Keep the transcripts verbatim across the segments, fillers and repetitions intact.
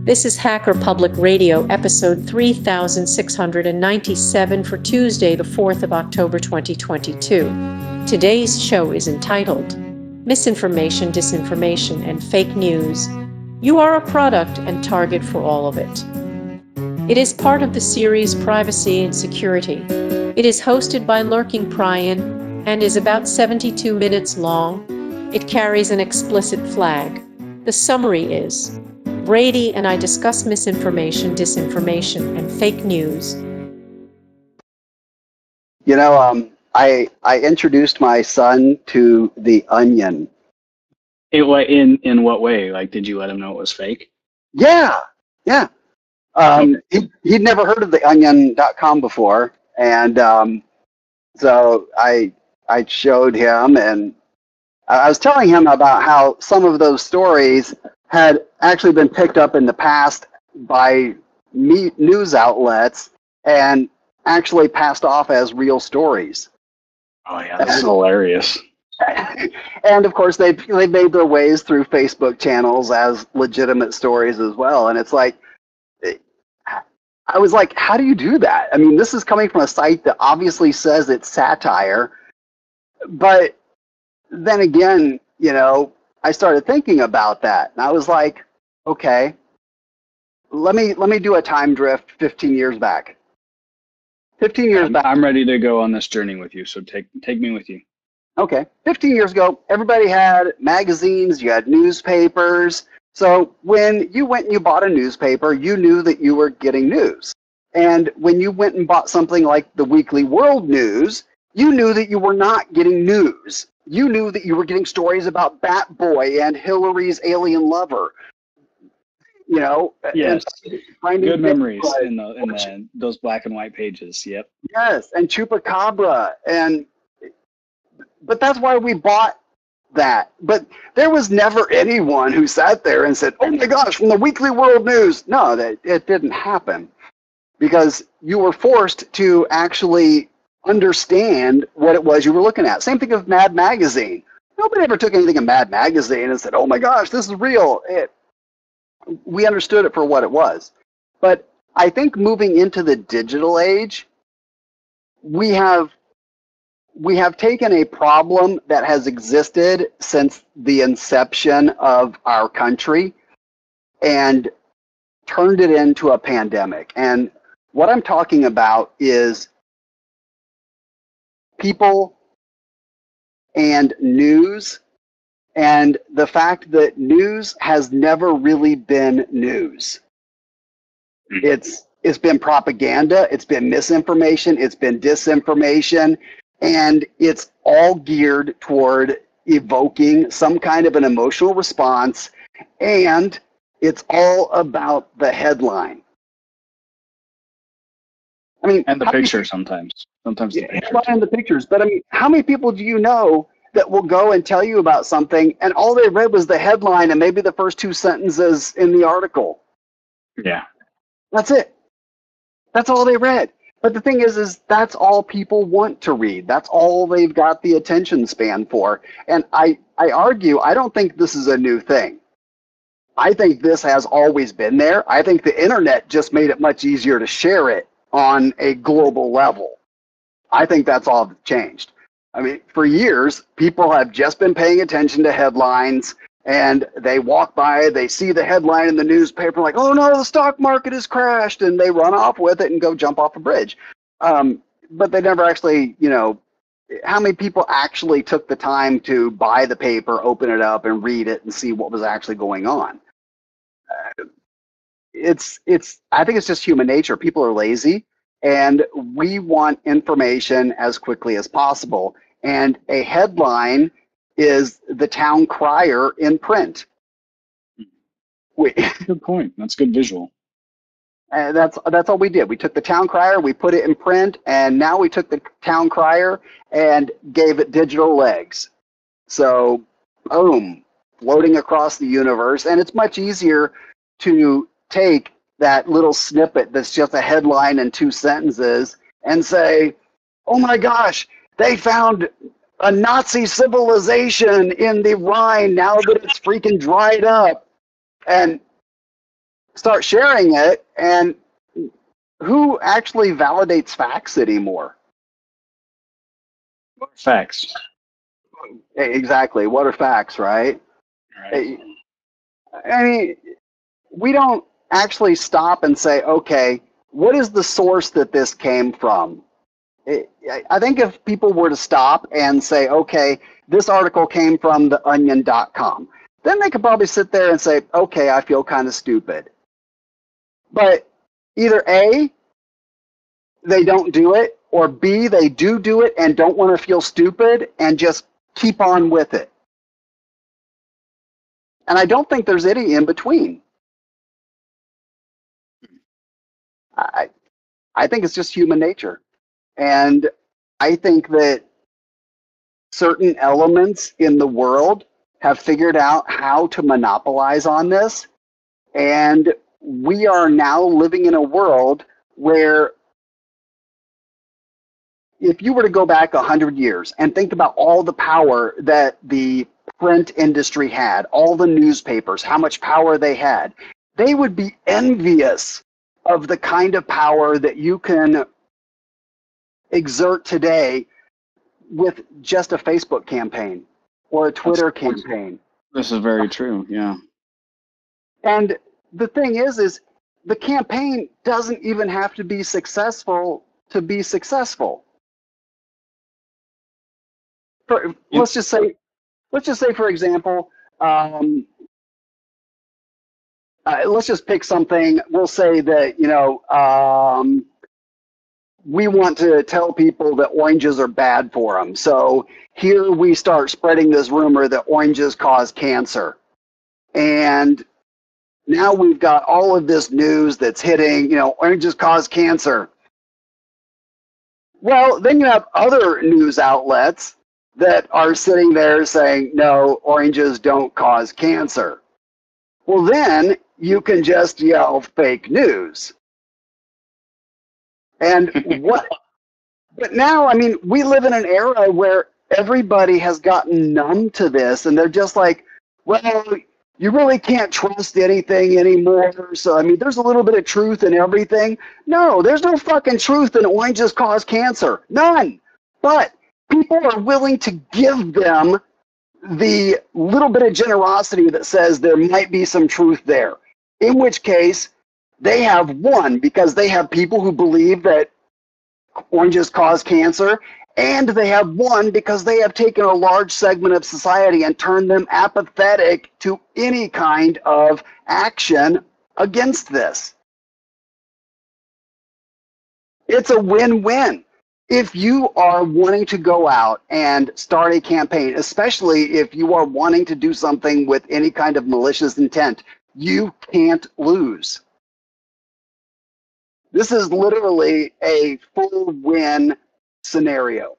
This is Hacker Public Radio, episode three thousand six hundred ninety-seven for Tuesday, the fourth of October, twenty twenty-two. Today's show is entitled Misinformation, Disinformation, and Fake News. You are a product and target for all of it. It is part of the series Privacy and Security. It is hosted by Lurking Prion and is about seventy-two minutes long. It carries an explicit flag. The summary is: Brady and I discuss misinformation, disinformation, and fake news. You know, um, I I introduced my son to The Onion. It, in in what way? Like, did you let him know it was fake? Yeah, yeah. Um, he he'd never heard of the onion dot com before, and um, so I I showed him, and I was telling him about how some of those stories had actually been picked up in the past by me, news outlets and actually passed off as real stories. Oh yeah, that's hilarious. And of course, they they made their ways through Facebook channels as legitimate stories as well. And it's like, I was like, how do you do that? I mean, this is coming from a site that obviously says it's satire, but then again, you know, I started thinking about that, and I was like, okay, let me let me do a time drift fifteen years back. fifteen years I'm, back. I'm ready to go on this journey with you, so take take me with you. Okay, fifteen years ago, everybody had magazines, you had newspapers. So when you went and you bought a newspaper, you knew that you were getting news. And when you went and bought something like the Weekly World News, you knew that you were not getting news. You knew that you were getting stories about Bat Boy and Hillary's alien lover. You know, yes, good memories Bigfoot, in the in the those black and white pages. Yep. Yes, and Chupacabra, and but that's why we bought that. But there was never anyone who sat there and said, "Oh my gosh, from the Weekly World News." No, that it didn't happen because you were forced to actually understand what it was you were looking at. Same thing with Mad Magazine. Nobody ever took anything in Mad Magazine and said, "Oh my gosh, this is real." It, we understood it for what it was. But I think moving into the digital age, we have we have taken a problem that has existed since the inception of our country and turned it into a pandemic. And what I'm talking about is people and news, and the fact that news has never really been news. It's it's been propaganda, it's been misinformation, it's been disinformation, and it's all geared toward evoking some kind of an emotional response, and it's all about the headline. I mean, and the picture many, sometimes. Sometimes the yeah, picture. And the pictures. But I mean, how many people do you know that will go and tell you about something and all they read was the headline and maybe the first two sentences in the article? Yeah. That's it. That's all they read. But the thing is, is that's all people want to read. That's all they've got the attention span for. And I, I argue, I don't think this is a new thing. I think this has always been there. I think the internet just made it much easier to share it on a global level. I think that's all that's changed. I mean, for years, people have just been paying attention to headlines, and they walk by, they see the headline in the newspaper, like, oh no, the stock market has crashed, and they run off with it and go jump off a bridge. Um, but they never actually, you know, how many people actually took the time to buy the paper, open it up, and read it and see what was actually going on? Uh, it's, it's, I think it's just human nature. People are lazy, and we want information as quickly as possible. And a headline is the town crier in print. We, good point. That's good visual. And that's that's all we did. We took the town crier, we put it in print, and now we took the town crier and gave it digital legs. So, boom, floating across the universe. And it's much easier to take that little snippet that's just a headline and two sentences and say, oh my gosh, they found a Nazi civilization in the Rhine now that it's freaking dried up. And start sharing it, and who actually validates facts anymore? Facts. Exactly. What are facts, right? Right. I mean, we don't actually stop and say, okay, what is the source that this came from? I think if people were to stop and say, okay, this article came from the onion dot com, then they could probably sit there and say, okay, I feel kind of stupid. But either A, they don't do it, or B, they do do it and don't want to feel stupid and just keep on with it. And I don't think there's any in between. I, I think it's just human nature. And I think that certain elements in the world have figured out how to monopolize on this. And we are now living in a world where if you were to go back one hundred years and think about all the power that the print industry had, all the newspapers, how much power they had, they would be envious of the kind of power that you can exert today with just a Facebook campaign or a Twitter campaign. This is very true, yeah. And the thing is, is the campaign doesn't even have to be successful to be successful. For, let's just say, let's just say, for example, um, uh, let's just pick something. We'll say that, you know, um, we want to tell people that oranges are bad for them. So here we start spreading this rumor that oranges cause cancer. And now we've got all of this news that's hitting, you know, oranges cause cancer. Well, then you have other news outlets that are sitting there saying, no, oranges don't cause cancer. Well, then you can just yell fake news. And what, but now, I mean, we live in an era where everybody has gotten numb to this, and they're just like, well, you really can't trust anything anymore. So, I mean, there's a little bit of truth in everything. No, there's no fucking truth in oranges cause cancer. None. But people are willing to give them the little bit of generosity that says there might be some truth there. In which case, they have won because they have people who believe that oranges cause cancer, and they have won because they have taken a large segment of society and turned them apathetic to any kind of action against this. It's a win-win. If you are wanting to go out and start a campaign, especially if you are wanting to do something with any kind of malicious intent, you can't lose. This is literally a full win scenario.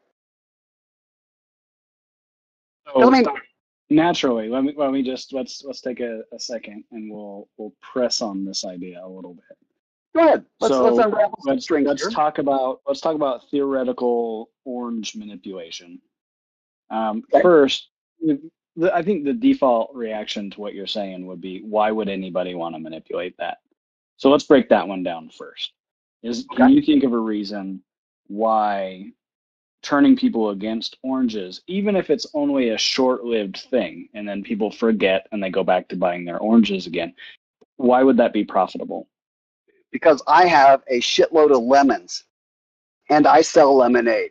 So, I mean, naturally, let me let me just let's let's take a, a second and we'll we'll press on this idea a little bit. Go ahead. Let's so let's unravel some let's, strings let's here. talk about let's talk about theoretical orange manipulation. Um, Okay. First, the, I think the default reaction to what you're saying would be, why would anybody want to manipulate that? So let's break that one down first. Is Okay. Can you think of a reason why turning people against oranges, even if it's only a short-lived thing, and then people forget and they go back to buying their oranges again, why would that be profitable? Because I have a shitload of lemons, and I sell lemonade.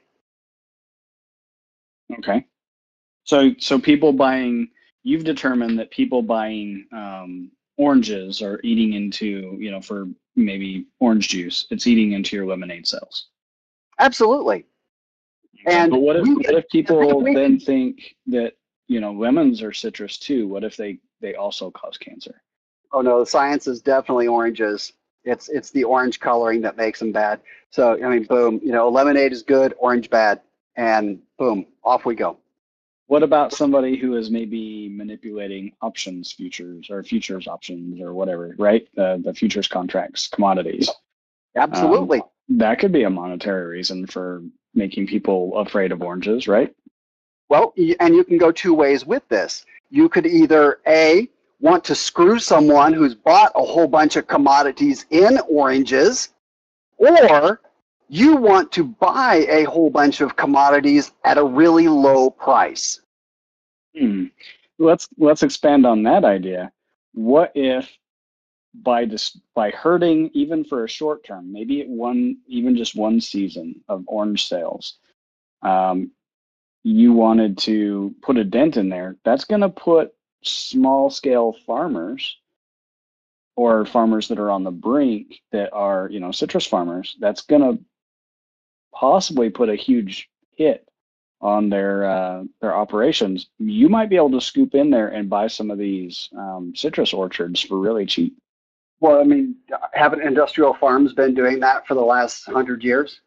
Okay. So so people buying, you've determined that people buying um, oranges are eating into, you know, for maybe orange juice, it's eating into your lemonade sales. Absolutely. And but what if we, what if people we, then think that, you know, lemons are citrus too? What if they they also cause cancer? Oh no, the science is definitely oranges. It's it's the orange coloring that makes them bad. So I mean, boom, you know, lemonade is good, orange bad, and boom, off we go. What about somebody who is maybe manipulating options futures or futures options or whatever, right? Uh, the futures contracts, commodities. Absolutely. Um, that could be a monetary reason for making people afraid of oranges, right? Well, and you can go two ways with this. You could either A, want to screw someone who's bought a whole bunch of commodities in oranges, or you want to buy a whole bunch of commodities at a really low price. Hmm. Let's let's expand on that idea. What if by dis, by hurting even for a short term, maybe one even just one season of orange sales, um, you wanted to put a dent in there? That's going to put small scale farmers or farmers that are on the brink that are, you know, citrus farmers. That's going to possibly put a huge hit on their uh, their operations. You might be able to scoop in there and buy some of these um, citrus orchards for really cheap. Well, I mean, haven't industrial farms been doing that for the last hundred years?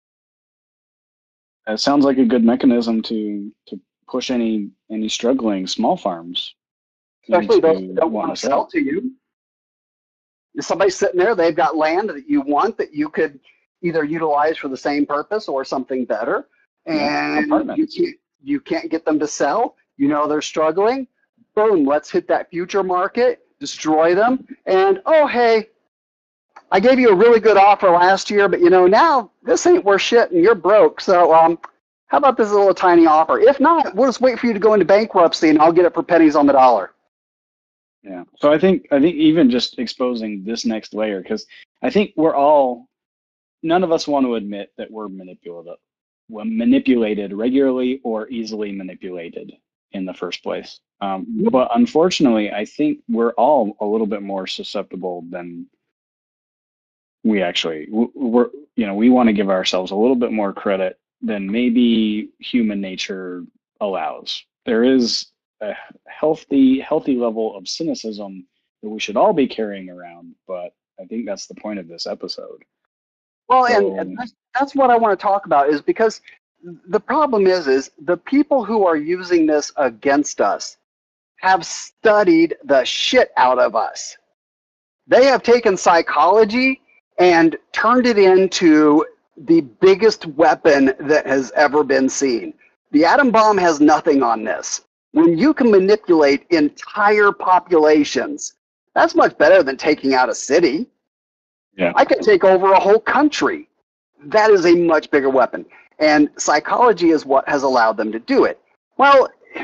It sounds like a good mechanism to to push any any struggling small farms, Especially those into that don't wanting want to sell sell. to you. If somebody's sitting there, they've got land that you want that you could either utilize for the same purpose or something better, Yeah, and you apartments. can't, you can't get them to sell. You know they're struggling. Boom, let's hit that future market, destroy them, and oh, hey, I gave you a really good offer last year, but you know, now this ain't worth shit and you're broke. So um, how about this little tiny offer? If not, we'll just wait for you to go into bankruptcy and I'll get it for pennies on the dollar. Yeah. So I think I think even just exposing this next layer, because I think we're all, none of us want to admit that we're manipulative, we're manipulated regularly or easily manipulated in the first place. Um, but unfortunately, I think we're all a little bit more susceptible than we actually, we're, you know, we want to give ourselves a little bit more credit than maybe human nature allows. There is a healthy, healthy level of cynicism that we should all be carrying around, but I think that's the point of this episode. Well, So, and that's, that's what I want to talk about, is because the problem is, is the people who are using this against us have studied the shit out of us. They have taken psychology and turned it into the biggest weapon that has ever been seen. The atom bomb has nothing on this. When you can manipulate entire populations, that's much better than taking out a city. yeah. I can take over a whole country. That is a much bigger weapon. And psychology is what has allowed them to do it. Well,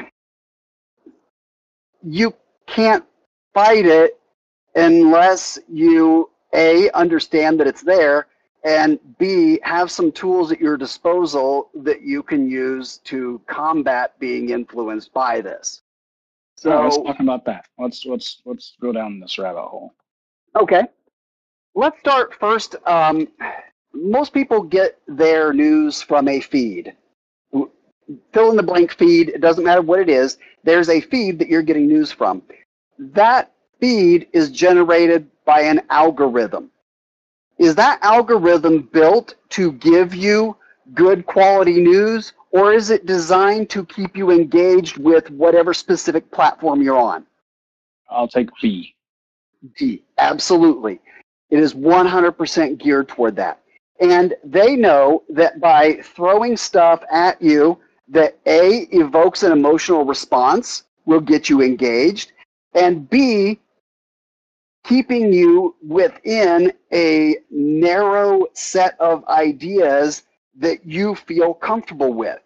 you can't fight it unless you, A, understand that it's there, and B, have some tools at your disposal that you can use to combat being influenced by this. So All right, let's talk about that. Let's let's let's go down this rabbit hole. Okay. Let's start first. Um, most people get their news from a feed. Fill in the blank feed. It doesn't matter what it is. There's a feed that you're getting news from. That feed is generated by an algorithm. Is that algorithm built to give you good quality news, or is it designed to keep you engaged with whatever specific platform you're on? I'll take B. D, absolutely. It is one hundred percent geared toward that. And they know that by throwing stuff at you that A, evokes an emotional response, will get you engaged, and B, keeping you within a narrow set of ideas that you feel comfortable with.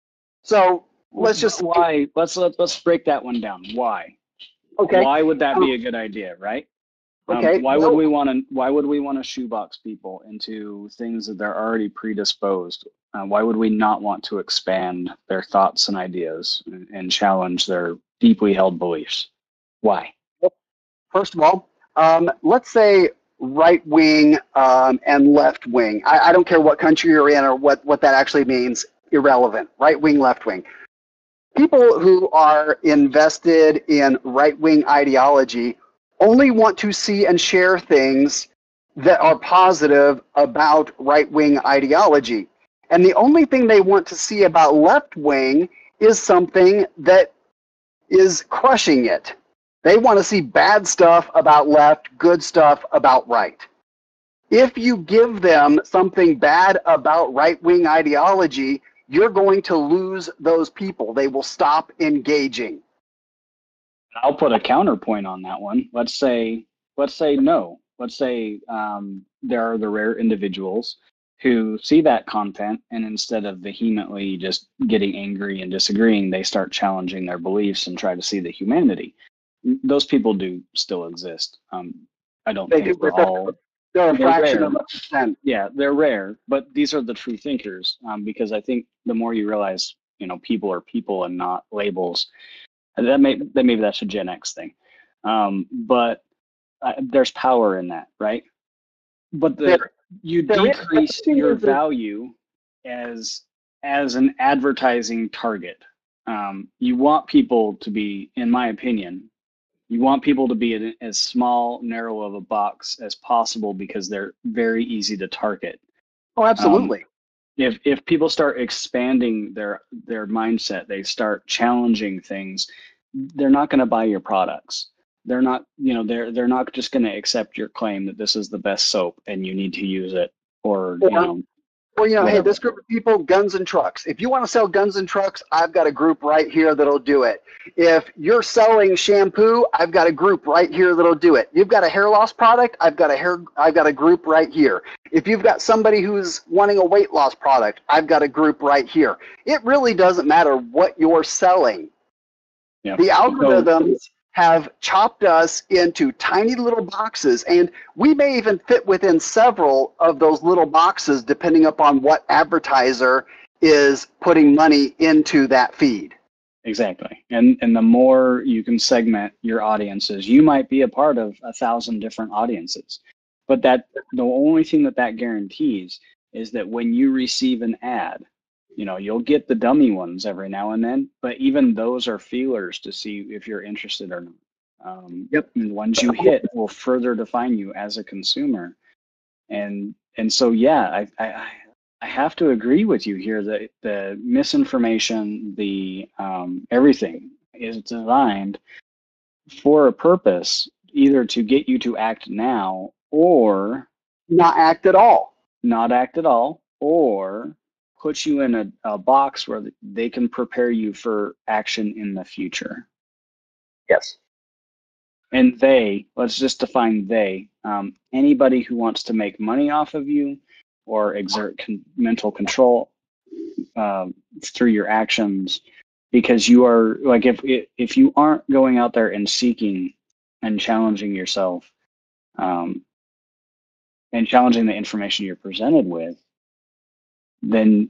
So let's just why let's let, let's break that one down. Why? Okay. Why would that be a good idea, right? Um, Okay. why well, would we want to? Why would we want to shoebox people into things that they're already predisposed? Uh, why would we not want to expand their thoughts and ideas and, and challenge their deeply held beliefs? Why? First of all, um, let's say right wing um, and left wing. I, I don't care what country you're in or what, what that actually means, irrelevant. Right wing, left wing. People who are invested in right wing ideology only want to see and share things that are positive about right wing ideology. And the only thing they want to see about left wing is something that is crushing it. They want to see bad stuff about left, good stuff about right. If you give them something bad about right-wing ideology, you're going to lose those people. They will stop engaging. I'll put a counterpoint on that one. Let's say, let's say no. Let's say um, there are the rare individuals who see that content and instead of vehemently just getting angry and disagreeing, they start challenging their beliefs and try to see the humanity. Those people do still exist. Um, I don't They think do, they're but they're, all. they're a they're fraction rare. of a percent. Yeah, they're rare, but these are the true thinkers. Um, because I think the more you realize, you know, people are people and not labels. And that may that maybe that's a Gen X thing, um, but uh, there's power in that, right? But the There, you there is, but the decrease thing your is that- value as as an advertising target. Um, you want people to be, in my opinion, you want people to be in as small, narrow of a box as possible because they're very easy to target. oh, absolutely. Um, if if people start expanding their their mindset, they start challenging things, they're not going to buy your products. They're not, you know, they're they're not just going to accept your claim that this is the best soap and you need to use it, or you know, Well, you know, hey, whatever. this group of people, guns and trucks. If you want to sell guns and trucks, I've got a group right here that'll do it. If you're selling shampoo, I've got a group right here that'll do it. You've got a hair loss product, I've got a hair I've got a group right here. If you've got somebody who's wanting a weight loss product, I've got a group right here. It really doesn't matter what you're selling. Yeah. The So, algorithms have chopped us into tiny little boxes, and we may even fit within several of those little boxes depending upon what advertiser is putting money into that feed. exactly. And and the more you can segment your audiences, you might be a part of a thousand different audiences. But that the only thing that that guarantees is that when you receive an ad, you know, you'll get the dummy ones every now and then, but even those are feelers to see if you're interested or not. Um, Yep. and ones you hit will further define you as a consumer. And and so yeah, I I, I have to agree with you here that the misinformation, the um, everything is designed for a purpose, either to get you to act now or Not act at all. not act at all, or put you in a, a box where they can prepare you for action in the future. Yes. And they, let's just define they, um, anybody who wants to make money off of you or exert con- mental control um, through your actions, because you are, like, if if you aren't going out there and seeking and challenging yourself, um, and challenging the information you're presented with, then,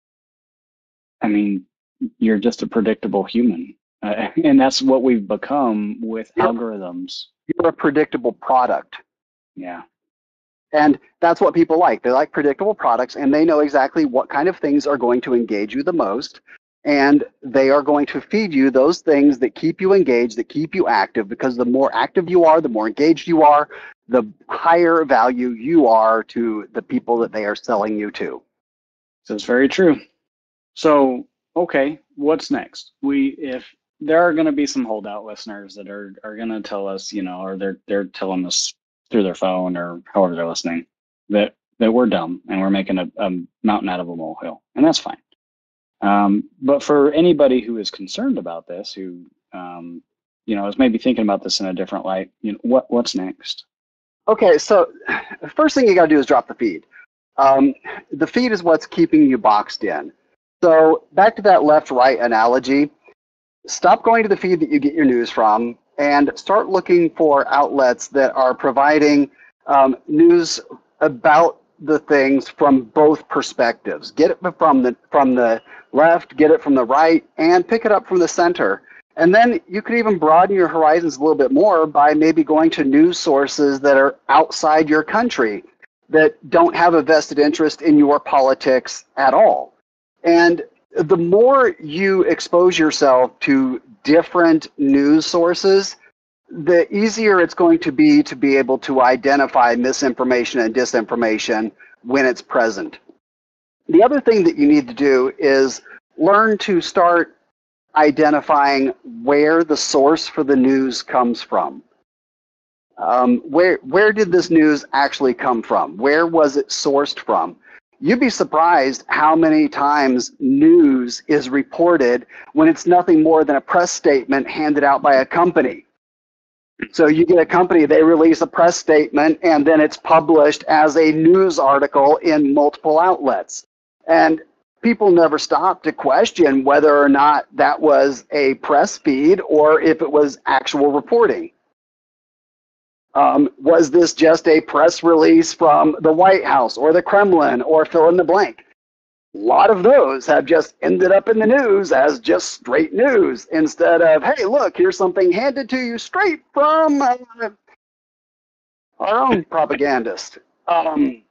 I mean, you're just a predictable human. Uh, and that's what we've become with Yep. algorithms. You're a predictable product. Yeah. And that's what people like. They like predictable products, and they know exactly what kind of things are going to engage you the most. And they are going to feed you those things that keep you engaged, that keep you active, because the more active you are, the more engaged you are, the higher value you are to the people that they are selling you to. So it's very true. So, okay, what's next? We, if there are going to be some holdout listeners that are, are going to tell us, you know, or they're, they're telling us through their phone or however they're listening that, that we're dumb and we're making a, a mountain out of a molehill, and that's fine. Um, but for anybody who is concerned about this, who, um, you know, is maybe thinking about this in a different light, you know, what, what's next? Okay, so the first thing you got to do is drop the feed. Um, the feed is what's keeping you boxed in. So back to that left-right analogy, stop going to the feed that you get your news from and start looking for outlets that are providing um, news about the things from both perspectives. Get it from the from the left, get it from the right, and pick it up from the center. And then you could even broaden your horizons a little bit more by maybe going to news sources that are outside your country that don't have a vested interest in your politics at all. And the more you expose yourself to different news sources, the easier it's going to be to be able to identify misinformation and disinformation when it's present. The other thing that you need to do is learn to start identifying where the source for the news comes from. Um, where, where did this news actually come from? Where was it sourced from? you'd be surprised how many times news is reported when it's nothing more than a press statement handed out by a company. So you get a company, they release a press statement, and then it's published as a news article in multiple outlets. And people never stop to question whether or not that was a press feed or if it was actual reporting. Um, was this just a press release from the White House or the Kremlin or fill in the blank? A lot of those have just ended up in the news as just straight news instead of, hey, look, here's something handed to you straight from uh, our own propagandist. Um,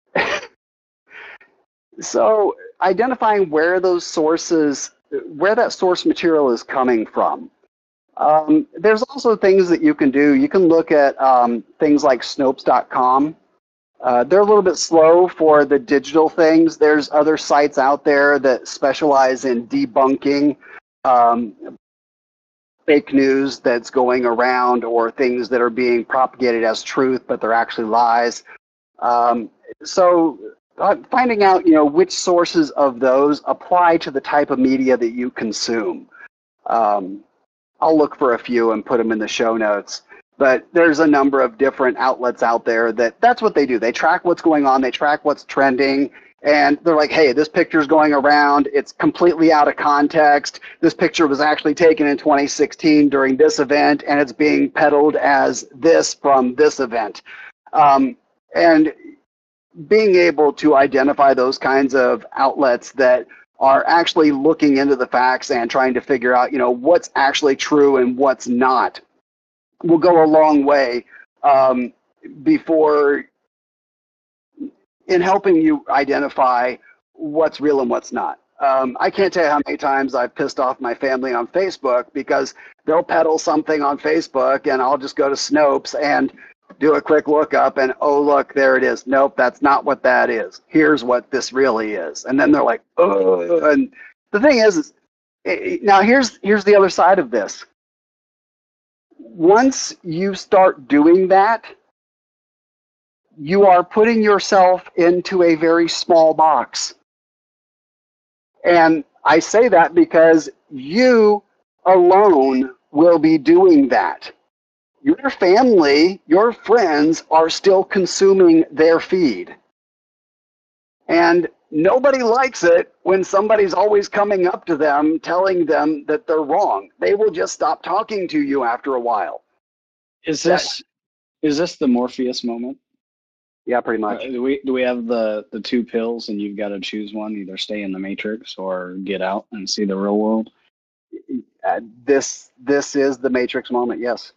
so identifying where those sources, where that source material is coming from. Um, there's also things that you can do. You can look at um, things like Snopes dot com. Uh, they're a little bit slow for the digital things. There's other sites out there that specialize in debunking um, fake news that's going around or things that are being propagated as truth, but they're actually lies. Um, so uh, finding out, you know, which sources of those apply to the type of media that you consume. Um, I'll look for a few and put them in the show notes. But there's a number of different outlets out there that that's what they do. They track what's going on. They track what's trending. And they're like, hey, this picture's going around. It's completely out of context. This picture was actually taken in twenty sixteen during this event, and it's being peddled as this from this event. Um, and being able to identify those kinds of outlets that are actually looking into the facts and trying to figure out, you know, what's actually true and what's not will go a long way um, before in helping you identify what's real and what's not. Um, I can't tell you how many times I've pissed off my family on Facebook because they'll peddle something on Facebook and I'll just go to Snopes and do a quick lookup and, oh, look, there it is. Nope, that's not what that is. Here's what this really is. And then they're like, oh. And the thing is, is it, now here's here's the other side of this. Once you start doing that, you are putting yourself into a very small box. And I say that because you alone will be doing that. Your family, your friends are still consuming their feed. And nobody likes it when somebody's always coming up to them telling them that they're wrong. They will just stop talking to you after a while. Is this is this the Morpheus moment? Yeah, pretty much. Uh, do we do we have the the two pills and you've got to choose one, either stay in the Matrix or get out and see the real world? Uh, this this is the Matrix moment, yes.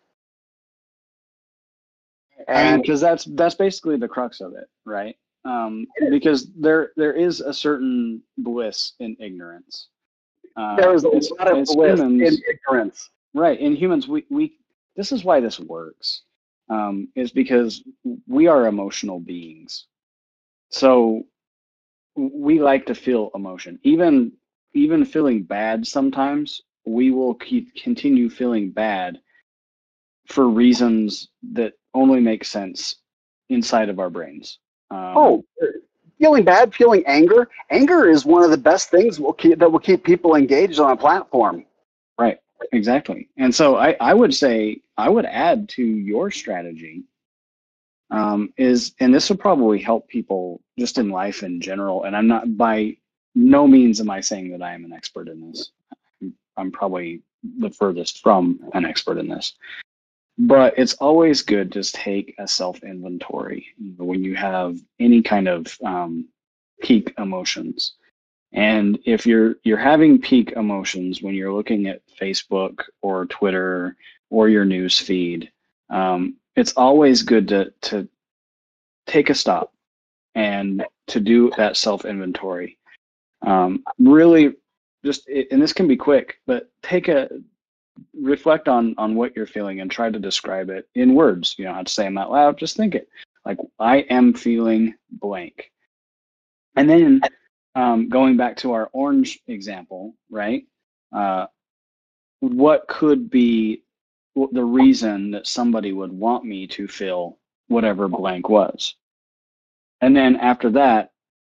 And because that's that's basically the crux of it, right? Um, because there there is a certain bliss in ignorance. Uh, there is a it's, lot of it's bliss humans, in ignorance. Right? In humans, we we this is why this works. Um, is because we are emotional beings. So we like to feel emotion. Even even feeling bad sometimes, we will keep continue feeling bad for reasons that only make sense inside of our brains. Um, oh, feeling bad, feeling anger. Anger is one of the best things will keep, that will keep people engaged on a platform. Right, exactly. And so I, I would say, I would add to your strategy um, is, and this will probably help people just in life in general, and I'm not, by no means am I saying that I am an expert in this. I'm probably the furthest from an expert in this. But it's always good to just take a self-inventory when you have any kind of um, peak emotions. And if you're you're having peak emotions when you're looking at Facebook or Twitter or your news feed, um, it's always good to to take a stop and to do that self-inventory. Um, really, just and this can be quick, but take a reflect on on what you're feeling and try to describe it in words. You don't have to say them out loud, just think it. Like, I am feeling blank. And then um, going back to our orange example, right? Uh, what could be the reason that somebody would want me to feel whatever blank was? And then after that,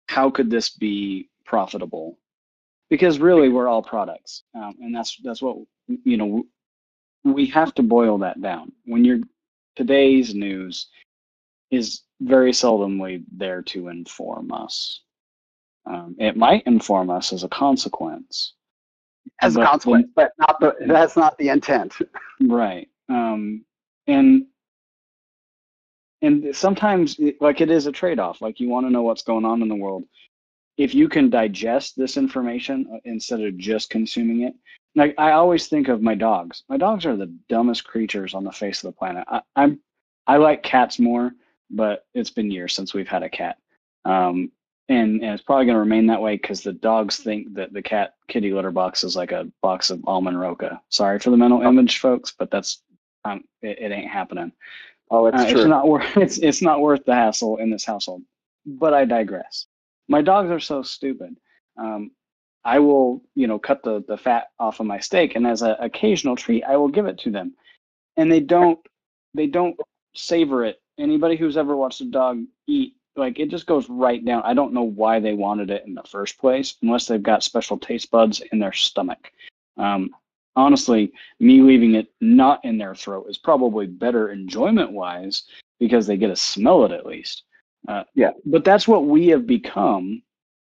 how could this be profitable? Because really, we're all products, um, and that's that's what you know. We have to boil that down. When you're today's news is very seldomly there to inform us. Um, it might inform us as a consequence, As a but consequence, the, but not the, that's not the intent. right. Um, and and sometimes, it, like it is a trade-off. Like you want to know what's going on in the world. If you can digest this information uh, instead of just consuming it. Like I always think of my dogs. My dogs are the dumbest creatures on the face of the planet. I, I'm I like cats more, but it's been years since we've had a cat. Um, and, and it's probably going to remain that way because the dogs think that the cat kitty litter box is like a box of almond roca. Sorry for the mental image, folks, but that's um, it, it ain't happening. Oh, it's Uh, true. it's not worth it's it's not worth the hassle in this household. But I digress. My dogs are so stupid. Um, I will, you know, cut the, the fat off of my steak, and as an occasional treat, I will give it to them. And they don't they don't savor it. Anybody who's ever watched a dog eat, like it just goes right down. I don't know why they wanted it in the first place, unless they've got special taste buds in their stomach. Um, honestly, me leaving it not in their throat is probably better enjoyment-wise because they get to smell it at least. Uh, Yeah. But that's what we have become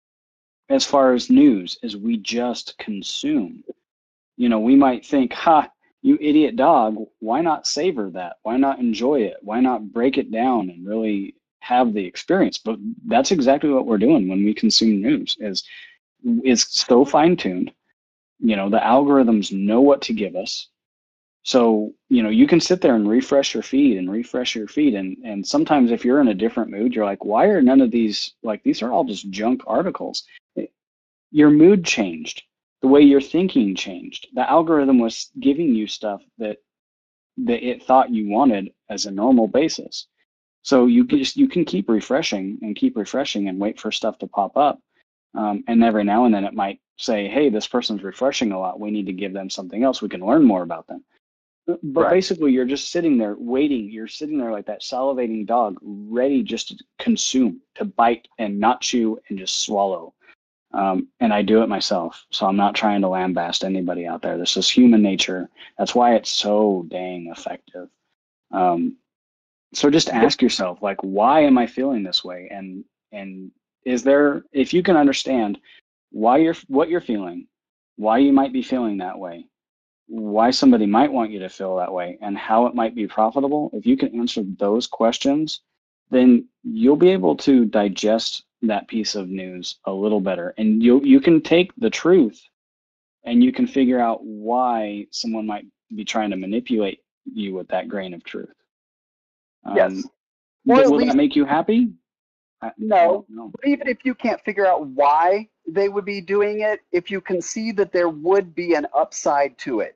as far as news, is we just consume. You know, we might think, ha, you idiot dog, why not savor that? Why not enjoy it? Why not break it down and really have the experience? But that's exactly what we're doing when we consume news, is it's so fine-tuned. You know, the algorithms know what to give us. So, you know, you can sit there and refresh your feed and refresh your feed. And, and sometimes if you're in a different mood, you're like, why are none of these, like, these are all just junk articles. Your mood changed. The way you're thinking changed. The algorithm was giving you stuff that that it thought you wanted as a normal basis. So you can just you can keep refreshing and keep refreshing and wait for stuff to pop up. Um, and every now and then it might say, hey, this person's refreshing a lot. We need to give them something else. We can learn more about them. But Right. basically, you're just sitting there waiting. You're sitting there like that salivating dog, ready just to consume, to bite and not chew and just swallow. Um, and I do it myself. So I'm not trying to lambast anybody out there. This is human nature. That's why it's so dang effective. Um, so just ask yourself, like, why am I feeling this way? And and is there, if you can understand why you're what you're feeling, why you might be feeling that way, why somebody might want you to feel that way, and how it might be profitable, if you can answer those questions, then you'll be able to digest that piece of news a little better. And you you can take the truth and you can figure out why someone might be trying to manipulate you with that grain of truth. Um, Yes. Or th- at will that least, make you happy? I, no. no. But even if you can't figure out why they would be doing it, if you can see that there would be an upside to it,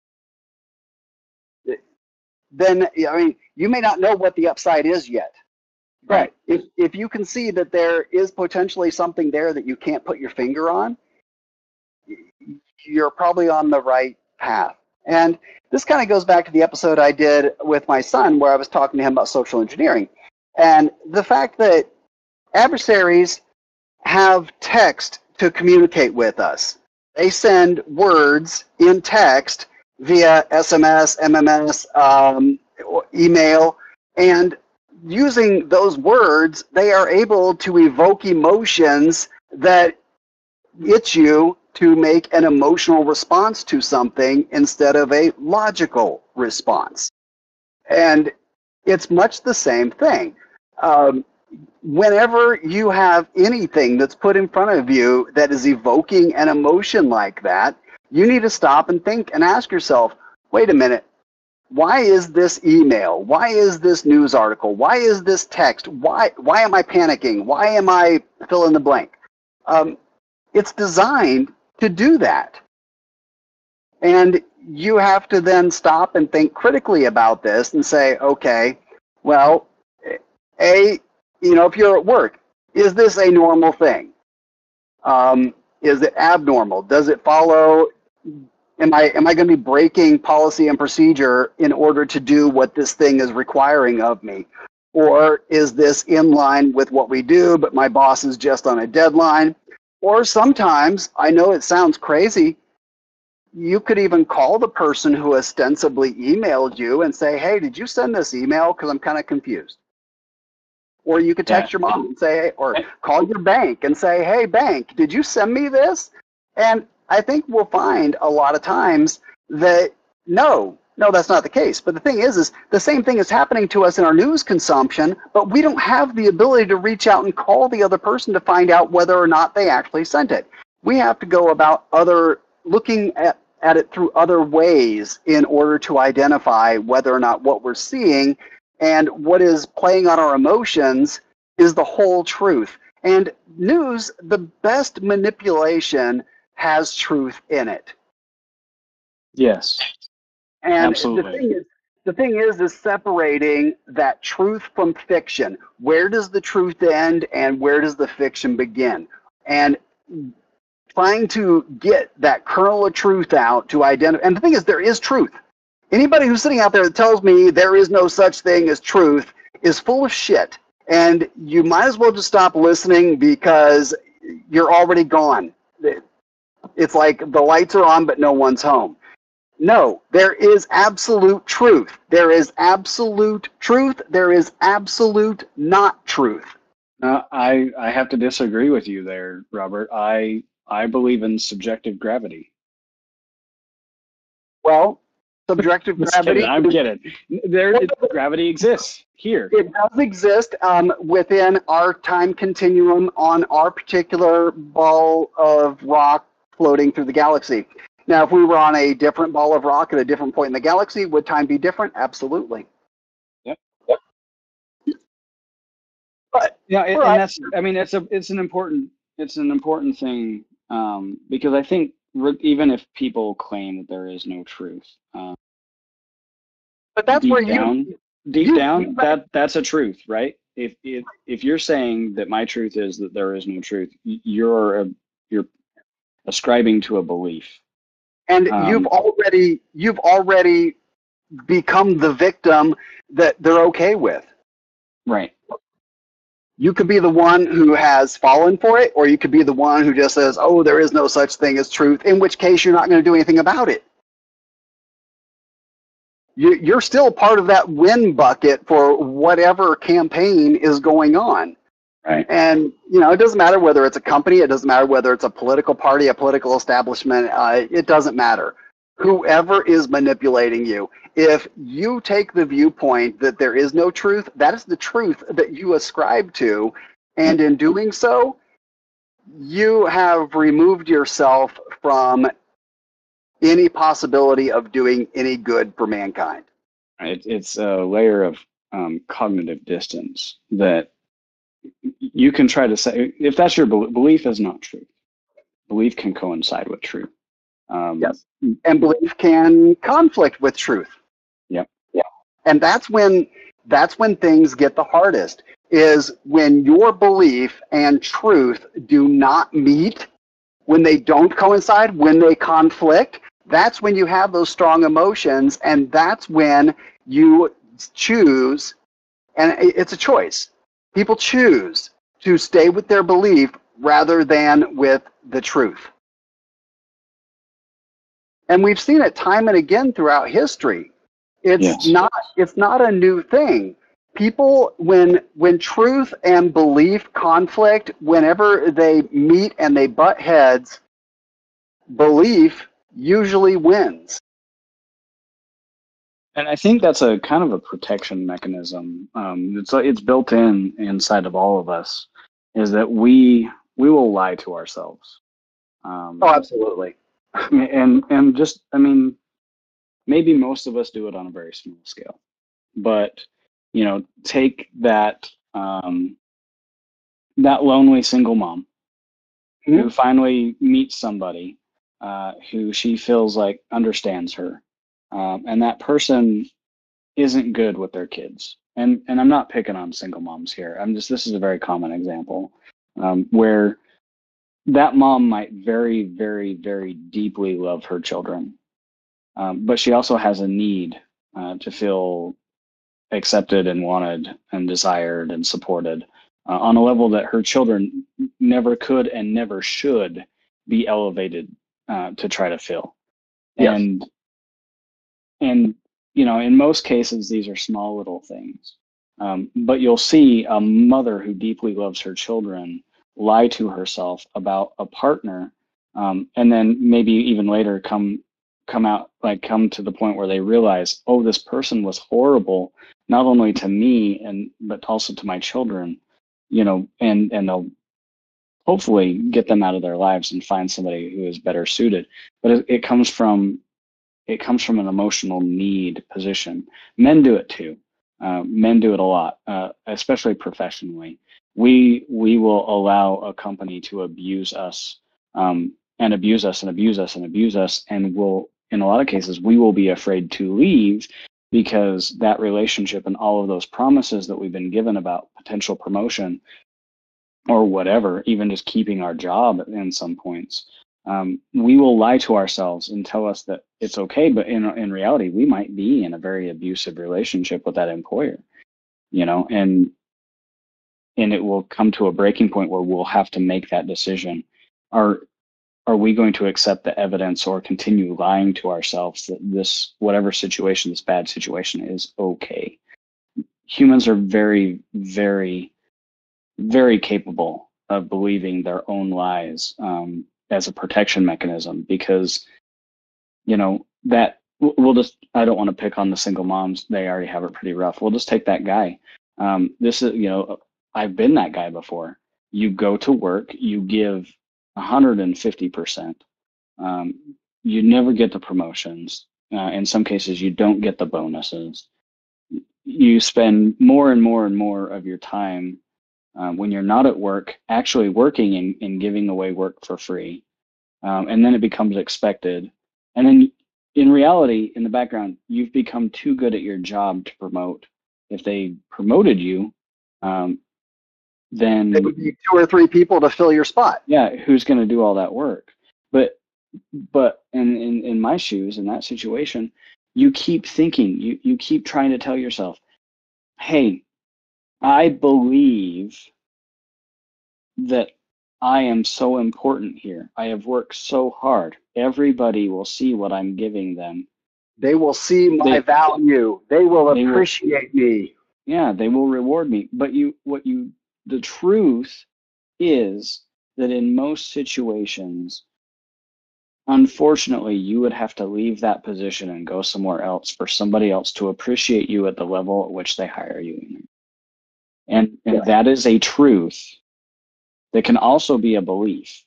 then, I mean, you may not know what the upside is yet. Right. But if, if you can see that there is potentially something there that you can't put your finger on, you're probably on the right path. And this kind of goes back to the episode I did with my son where I was talking to him about social engineering. And the fact that adversaries have text to communicate with us. They send words in text via S M S, M M S, um, email, and using those words, they are able to evoke emotions that get you to make an emotional response to something instead of a logical response. And it's much the same thing. Um, whenever you have anything that's put in front of you that is evoking an emotion like that, you need to stop and think and ask yourself, wait a minute, why is this email? Why is this news article? Why is this text? Why, why am I panicking? Why am I fill in the blank? Um, it's designed to do that. And you have to then stop and think critically about this and say, okay, well, A, you know, if you're at work, is this a normal thing? Um, is it abnormal? Does it follow? Am I am I going to be breaking policy and procedure in order to do what this thing is requiring of me? Or is this in line with what we do, but my boss is just on a deadline? Or sometimes, I know it sounds crazy, you could even call the person who ostensibly emailed you and say, hey, did you send this email? Because I'm kind of confused. Or you could text Yeah. your mom and say, or call your bank and say, hey, bank, did you send me this? And I think we'll find a lot of times that no, no, that's not the case. But the thing is, is the same thing is happening to us in our news consumption, but we don't have the ability to reach out and call the other person to find out whether or not they actually sent it. We have to go about other looking at, at it through other ways in order to identify whether or not what we're seeing and what is playing on our emotions is the whole truth. And news, the best manipulation has truth in it. Yes. And Absolutely. the thing is, the thing is, is separating that truth from fiction. Where does the truth end and where does the fiction begin? And trying to get that kernel of truth out to identify. And the thing is, there is truth. Anybody who's sitting out there that tells me there is no such thing as truth is full of shit. And you might as well just stop listening because you're already gone. It's like the lights are on, but no one's home. No, there is absolute truth. There is absolute truth. There is absolute not truth. Uh, I I have to disagree with you there, Robert. I I believe in subjective gravity. Well, subjective Just gravity. kidding. I'm kidding. There, it, gravity exists here. It does exist um, within our time continuum on our particular ball of rock floating through the galaxy. Now, if we were on a different ball of rock at a different point in the galaxy, would time be different? Absolutely. Yep. Yep. But Yeah, and, right. and that's. I mean, it's a. It's an important. It's an important thing um, because I think re- even if people claim that there is no truth, uh, but that's deep where down, you deep you, down, you, that that's a truth, right? If if if you're saying that my truth is that there is no truth, y- you're a, you're ascribing to a belief. and Um, you've already you've already become the victim that they're okay with. right. You could be the one who has fallen for it, or you could be the one who just says, oh, there is no such thing as truth, in which case you're not going to do anything about it. You, you're still part of that win bucket for whatever campaign is going on. Right. And, you know, it doesn't matter whether it's a company, it doesn't matter whether it's a political party, a political establishment, uh, it doesn't matter. Whoever is manipulating you, if you take the viewpoint that there is no truth, that is the truth that you ascribe to. And in doing so, you have removed yourself from any possibility of doing any good for mankind. It, it's a layer of um, cognitive distance that you can try to say, if that's your belief, belief is not true. Belief can coincide with truth. Um, Yes. And belief can conflict with truth. Yep. Yeah. And that's when that's when things get the hardest, is when your belief and truth do not meet, when they don't coincide, when they conflict. That's when you have those strong emotions, and that's when you choose, and it's a choice. People choose to stay with their belief rather than with the truth. And we've seen it time and again throughout history. It's Yes. not it's not a new thing. People, when when truth and belief conflict, whenever they meet and they butt heads, belief usually wins. And I think that's a kind of a protection mechanism. Um, it's it's built in inside of all of us, is that we we will lie to ourselves. Um, Oh, absolutely. and and just I mean, maybe most of us do it on a very small scale, but you know, take that um, that lonely single mom Mhm. who finally meets somebody uh, who she feels like understands her, um, and that person isn't good with their kids. And and I'm not picking on single moms here. I'm just this is a very common example um, where that mom might very, very, very deeply love her children, um, but she also has a need uh, to feel accepted and wanted and desired and supported uh, on a level that her children never could and never should be elevated uh, to try to fill. Yes. And, and, you know, in most cases, these are small little things. Um, but you'll see a mother who deeply loves her children lie to herself about a partner, um, and then maybe even later come come out like come to the point where they realize, oh, this person was horrible, not only to me and but also to my children, you know, and and they'll hopefully get them out of their lives and find somebody who is better suited. But it, it comes from it comes from an emotional need position. Men do it too. Uh, men do it a lot, uh, especially professionally. We we will allow a company to abuse us um, and abuse us and abuse us and abuse us, and will, in a lot of cases, we will be afraid to leave because that relationship and all of those promises that we've been given about potential promotion or whatever, even just keeping our job in some points, um, we will lie to ourselves and tell us that it's okay, but in in reality, we might be in a very abusive relationship with that employer, you know, and and it will come to a breaking point where we'll have to make that decision. Are are we going to accept the evidence or continue lying to ourselves that this whatever situation, this bad situation, is okay? Humans are very, very, very capable of believing their own lies um, as a protection mechanism, because, you know, that we'll just, I don't want to pick on the single moms. They already have it pretty rough. We'll just take that guy. Um, this is, you know, I've been that guy before. You go to work, you give one hundred fifty percent. Um, you never get the promotions. Uh, in some cases, you don't get the bonuses. You spend more and more and more of your time um, when you're not at work, actually working and, and giving away work for free. Um, and then it becomes expected. And then in reality, in the background, you've become too good at your job to promote. If they promoted you, um, then It would be two or three people to fill your spot. yeah, who's going to do all that work? But but in, in in my shoes, in that situation, you keep thinking, you you keep trying to tell yourself, hey, I believe that I am so important here. I have worked so hard. Everybody will see what I'm giving them. They will see my They- value. They will They will- appreciate me. Yeah, they will reward me. But you, what you, the truth is that in most situations, unfortunately, you would have to leave that position and go somewhere else for somebody else to appreciate you at the level at which they hire you. And, and Yeah. that is a truth that can also be a belief,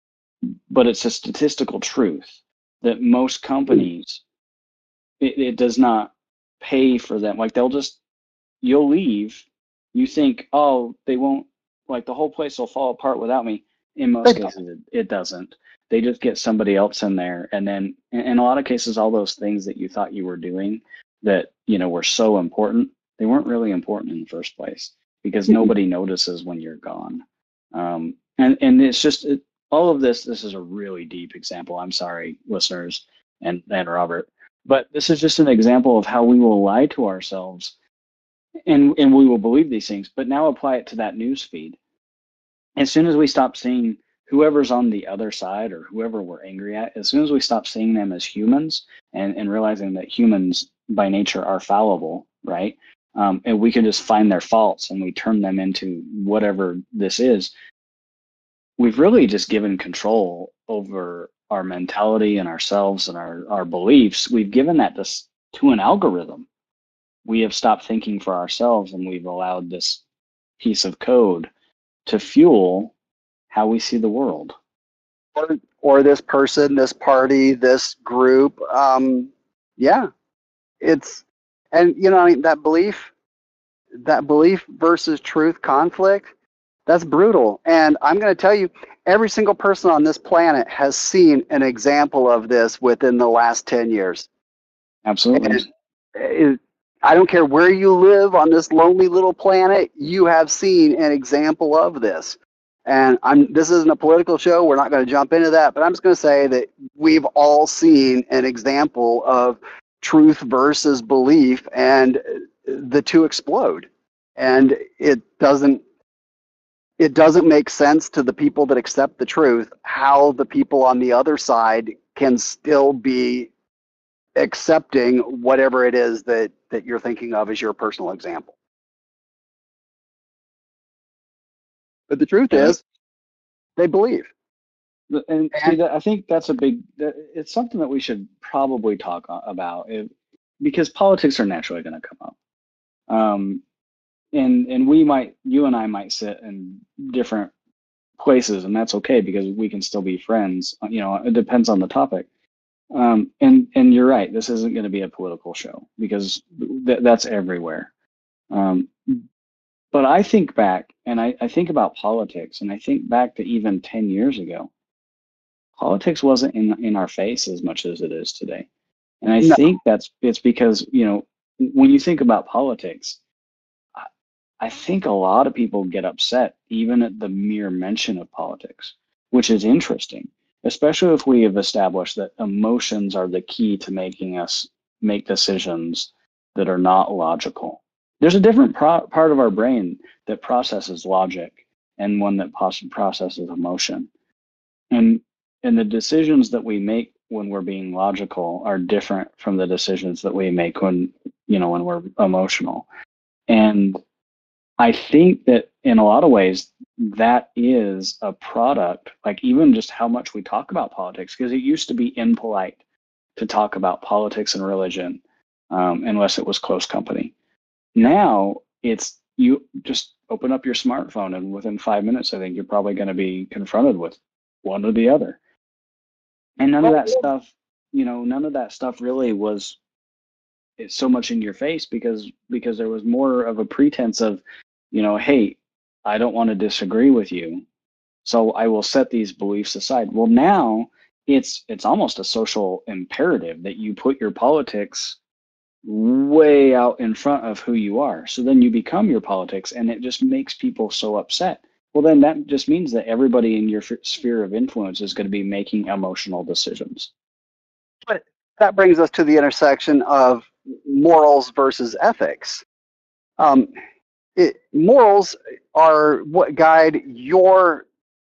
but it's a statistical truth that most companies, it, it does not pay for them. Like they'll just, you'll leave, you think, oh, they won't, like the whole place will fall apart without me. In most They don't. cases, it, it doesn't. They just get somebody else in there. And then in, in a lot of cases, all those things that you thought you were doing that, you know, were so important, they weren't really important in the first place because Mhm. nobody notices when you're gone. Um, and, and it's just, it, all of this, this is a really deep example. I'm sorry, listeners and, and Robert, but this is just an example of how we will lie to ourselves and, and we will believe these things, but now apply it to that news feed. As soon as we stop seeing whoever's on the other side or whoever we're angry at, as soon as we stop seeing them as humans and, and realizing that humans by nature are fallible, right? Um, and we can just find their faults and we turn them into whatever this is, we've really just given control over our mentality and ourselves and our, our beliefs. We've given that to, to an algorithm. We have stopped thinking for ourselves and we've allowed this piece of code to fuel how we see the world. Or, or this person, this party, this group. Um, yeah, it's, and you know, I mean, that belief, that belief versus truth conflict, that's brutal. And I'm going to tell you, every single person on this planet has seen an example of this within the last ten years. Absolutely. And it, I don't care where you live on this lonely little planet, you have seen an example of this. And I'm, this isn't a political show. We're not going to jump into that. But I'm just going to say that we've all seen an example of truth versus belief. And the two explode, and it doesn't it doesn't make sense to the people that accept the truth how the people on the other side can still be accepting whatever it is that that you're thinking of as your personal example. But the truth Yeah. is, they believe. And see, And that, I think that's a big, that, it's something that we should probably talk a- about it, because politics are naturally going to come up. Um, and, and we might, you and I might sit in different places, and that's okay because we can still be friends. You know, it depends on the topic. Um, and, and you're right, this isn't going to be a political show because th- that's everywhere. Um, but I think back and I, I think about politics, and I think back to even ten years ago. Politics wasn't in in our face as much as it is today. And I no, think that's it's because, you know, when you think about politics, I, I think a lot of people get upset even at the mere mention of politics, which is interesting, especially if we have established that emotions are the key to making us make decisions that are not logical. There's a different pro- part of our brain that processes logic and one that pos- processes emotion. And and the decisions that we make when we're being logical are different from the decisions that we make when, you know, when we're emotional. And I think that in a lot of ways, that is a product, like even just how much we talk about politics, because it used to be impolite to talk about politics and religion um, unless it was close company. Now it's you just open up your smartphone, and within five minutes, I think you're probably going to be confronted with one or the other. And none of that stuff, you know, none of that stuff really was so much in your face because because there was more of a pretense of, you know, hey, I don't want to disagree with you, so I will set these beliefs aside. Well, now it's it's almost a social imperative that you put your politics way out in front of who you are. So then you become your politics, and it just makes people so upset. Well, then that just means that everybody in your f- sphere of influence is going to be making emotional decisions. but that brings us to the intersection of morals versus ethics. Um, it, morals are what guide your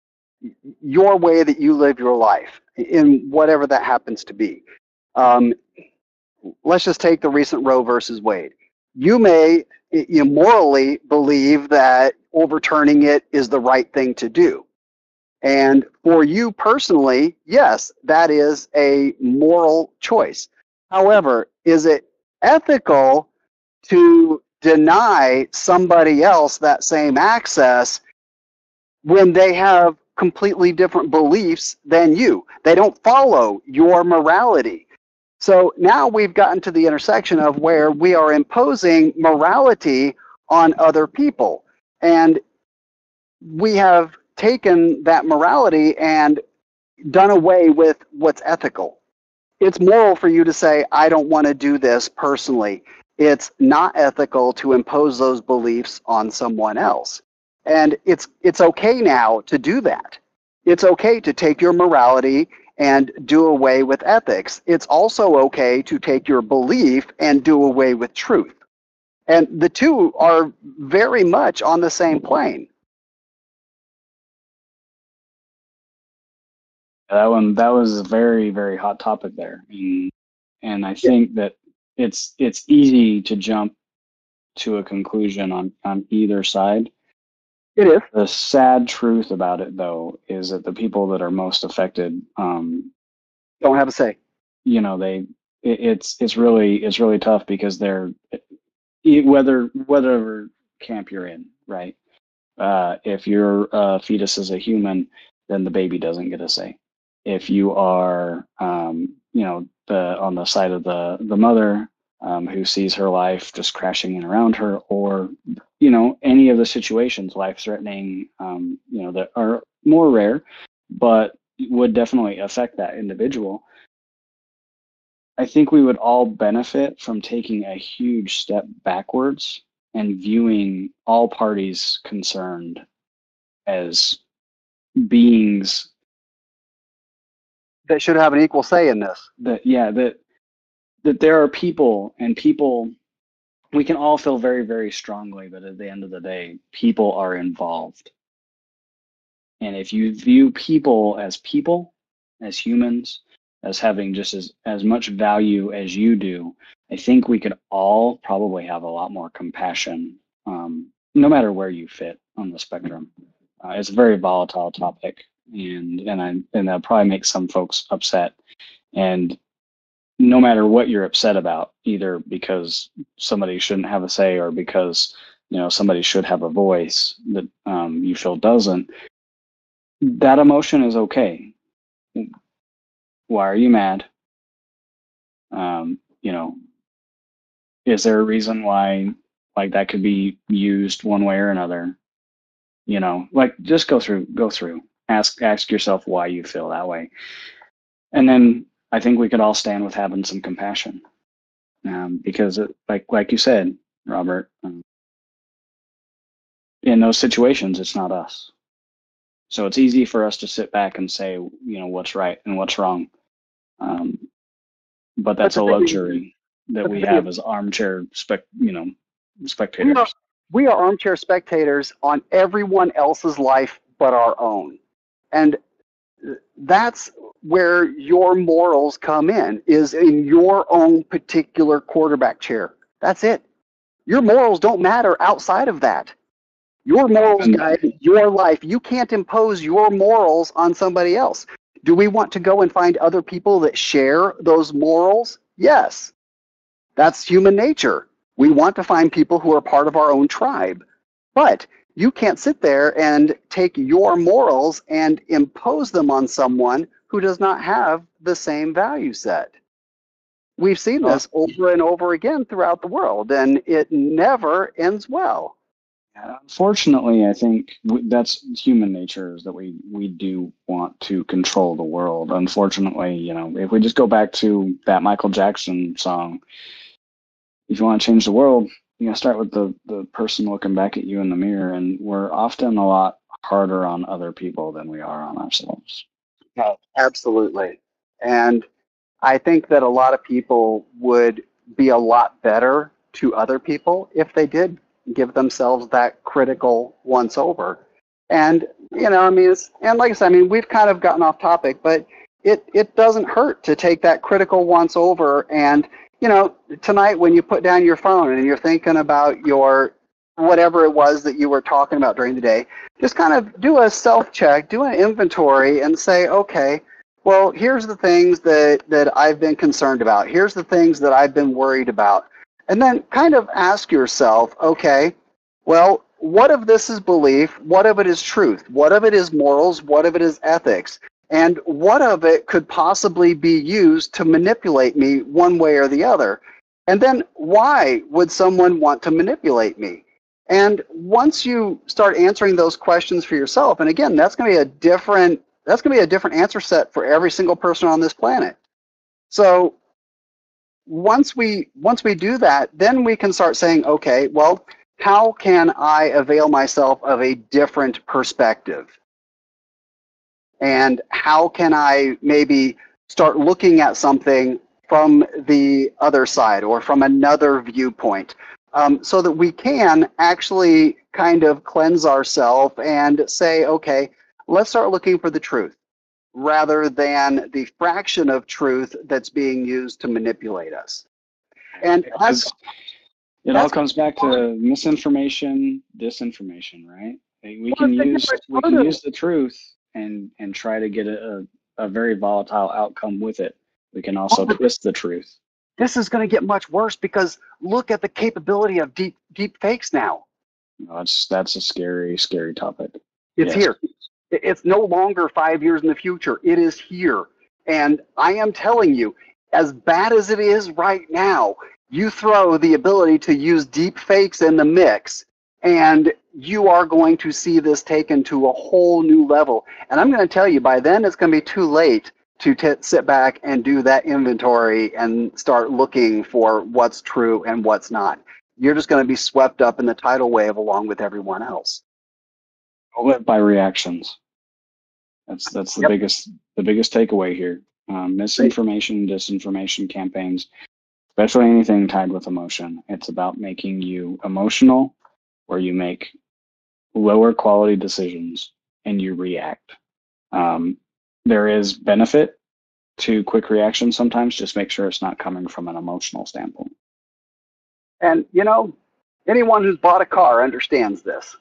your way that you live your life in whatever that happens to be. Um, let's just take the recent Roe versus Wade. You may immorally believe that overturning it is the right thing to do. And for you personally, yes, that is a moral choice. However, is it ethical to deny somebody else that same access when they have completely different beliefs than you? They don't follow your morality. So now we've gotten to the intersection of where we are imposing morality on other people. And we have taken that morality and done away with what's ethical. It's moral for you to say, I don't want to do this personally. It's not ethical to impose those beliefs on someone else. And it's it's okay now to do that. It's okay to take your morality and do away with ethics. It's also okay to take your belief and do away with truth. And the two are very much on the same plane. That one, that was a very, very hot topic there. And, and I think that it's it's easy to jump to a conclusion on, on either side. It is. The sad truth about it, though, is that the people that are most affected, um, Don't have a say. you know, they it, it's it's really it's really tough because they're whether whatever camp you're in, right? Uh, if your uh, fetus is a human, then the baby doesn't get a say. If you are, um, you know, the on the side of the the mother um, who sees her life just crashing in around her, or you know, any of the situations, life-threatening, um, you know, that are more rare, but would definitely affect that individual. I think we would all benefit from taking a huge step backwards and viewing all parties concerned as beings That should have an equal say in this. that, yeah, that that there are people, and people we can all feel very, very strongly that at the end of the day, people are involved. And if you view people as people, as humans, as having just as, as much value as you do, I think we could all probably have a lot more compassion, um, no matter where you fit on the spectrum. Uh, it's a very volatile topic, and and I and that probably makes some folks upset. And no matter what you're upset about, either because somebody shouldn't have a say or because you know somebody should have a voice that um, you feel doesn't, that emotion is okay. Why are you mad? Um, you know, is there a reason why like that could be used one way or another? You know, like just go through, go through, ask, ask yourself why you feel that way. And then I think we could all stand with having some compassion, um, because it, like, like you said, Robert, um, in those situations, it's not us. So it's easy for us to sit back and say, you know, what's right and what's wrong. Um, but that's But a the thing- luxury that but we the thing- have as armchair spec, you know, We spectators. are, we are armchair spectators on everyone else's life but our own. And that's where your morals come in, is in your own particular quarterback chair. That's it. Your morals don't matter outside of that. Your morals And- guide your life. You can't impose your morals on somebody else. Do we want to go and find other people that share those morals? Yes. That's human nature. We want to find people who are part of our own tribe. But you can't sit there and take your morals and impose them on someone who does not have the same value set. We've seen this over and over again throughout the world, and it never ends well. Unfortunately, I think w- that's human nature, is that we, we do want to control the world. Unfortunately, you know, if we just go back to that Michael Jackson song, if you want to change the world, you gotta start with the, the person looking back at you in the mirror. And we're often a lot harder on other people than we are on ourselves. Oh, absolutely. And I think that a lot of people would be a lot better to other people if they did give themselves that critical once over. And, you know, I mean, it's, and like I said, I mean, we've kind of gotten off topic, but it, it doesn't hurt to take that critical once over. And, you know, tonight when you put down your phone and you're thinking about your, whatever it was that you were talking about during the day, just kind of do a self-check, do an inventory and say, okay, well, here's the things that, that I've been concerned about. Here's the things that I've been worried about. And then kind of ask yourself, okay, well, what of this is belief? What of it is truth? What of it is morals? What of it is ethics? And what of it could possibly be used to manipulate me one way or the other? And then why would someone want to manipulate me? And once you start answering those questions for yourself, and again, that's going to be a different that's going to be a different answer set for every single person on this planet. So once we once we do that, then we can start saying, okay, well, how can I avail myself of a different perspective? And how can I maybe start looking at something from the other side or from another viewpoint, um, so that we can actually kind of cleanse ourselves and say, okay, let's start looking for the truth rather than the fraction of truth that's being used to manipulate us. And that's, Because it all that's- comes back to misinformation, disinformation, right? We we Well, can think use about it we can further. use the truth and and try to get a, a, a very volatile outcome with it. We can also Well, but- twist the truth. this is going to get much worse because look at the capability of deep deep fakes now. You know, That's that's a scary, scary topic. It's Yes. here. It- It's no longer five years in the future. It is here. And I am telling you, as bad as it is right now, you throw the ability to use deep fakes in the mix, and you are going to see this taken to a whole new level. And I'm going to tell you, by then it's going to be too late to t- sit back and do that inventory and start looking for what's true and what's not. You're just going to be swept up in the tidal wave along with everyone else. I'll live by reactions. That's that's the Yep. biggest the biggest takeaway here. Um, misinformation, disinformation campaigns. especially anything tied with emotion. It's about making you emotional, where you make lower quality decisions and you react. Um, there is benefit to quick reaction sometimes. Just make sure it's not coming from an emotional standpoint. And, you know, anyone who's bought a car understands this.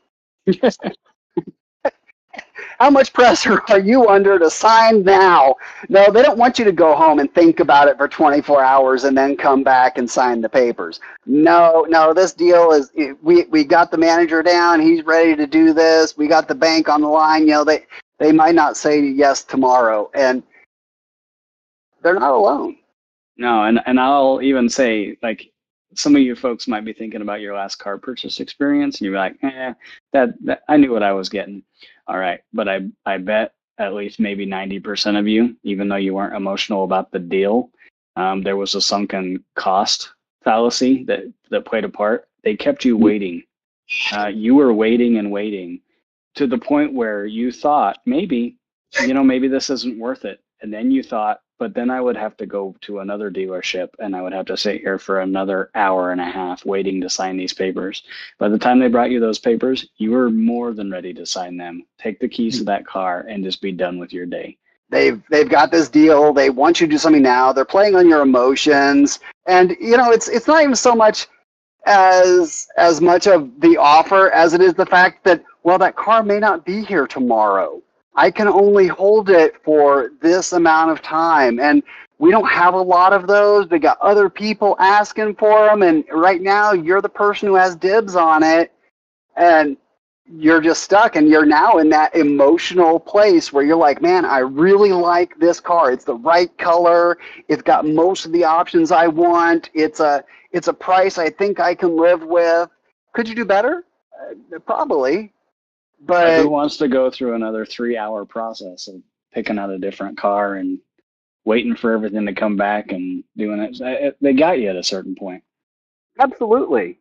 How much pressure are you under to sign now? No, they don't want you to go home and think about it for twenty-four hours and then come back and sign the papers. No, no, this deal is, we, we got the manager down. He's ready to do this. We got the bank on the line. You know, they, they might not say yes tomorrow. And they're not alone. No, and, and I'll even say, like, some of you folks might be thinking about your last car purchase experience, and you're like, eh, that, that I knew what I was getting. All right, but I I bet at least maybe ninety percent of you, even though you weren't emotional about the deal, um, there was a sunken cost fallacy that that played a part. They kept you waiting. Uh, you were waiting and waiting to the point where you thought maybe, you know, maybe this isn't worth it. And then you thought, but then I would have to go to another dealership and I would have to sit here for another hour and a half waiting to sign these papers. By the time they brought you those papers, you were more than ready to sign them. Take the keys to that car and just be done with your day. They've they've got this deal. They want you to do something now. They're playing on your emotions. And, you know, it's it's not even so much as as much of the offer as it is the fact that, well, that car may not be here tomorrow. I can only hold it for this amount of time. And we don't have a lot of those. We got other people asking for them. And right now you're the person who has dibs on it. And you're just stuck. And you're now in that emotional place where you're like, man, I really like this car. It's the right color. It's got most of the options I want. It's a, it's a price I think I can live with. Could you do better? Uh, probably. But who wants to go through another three-hour process of picking out a different car and waiting for everything to come back and doing it? They got you at a certain point. Absolutely.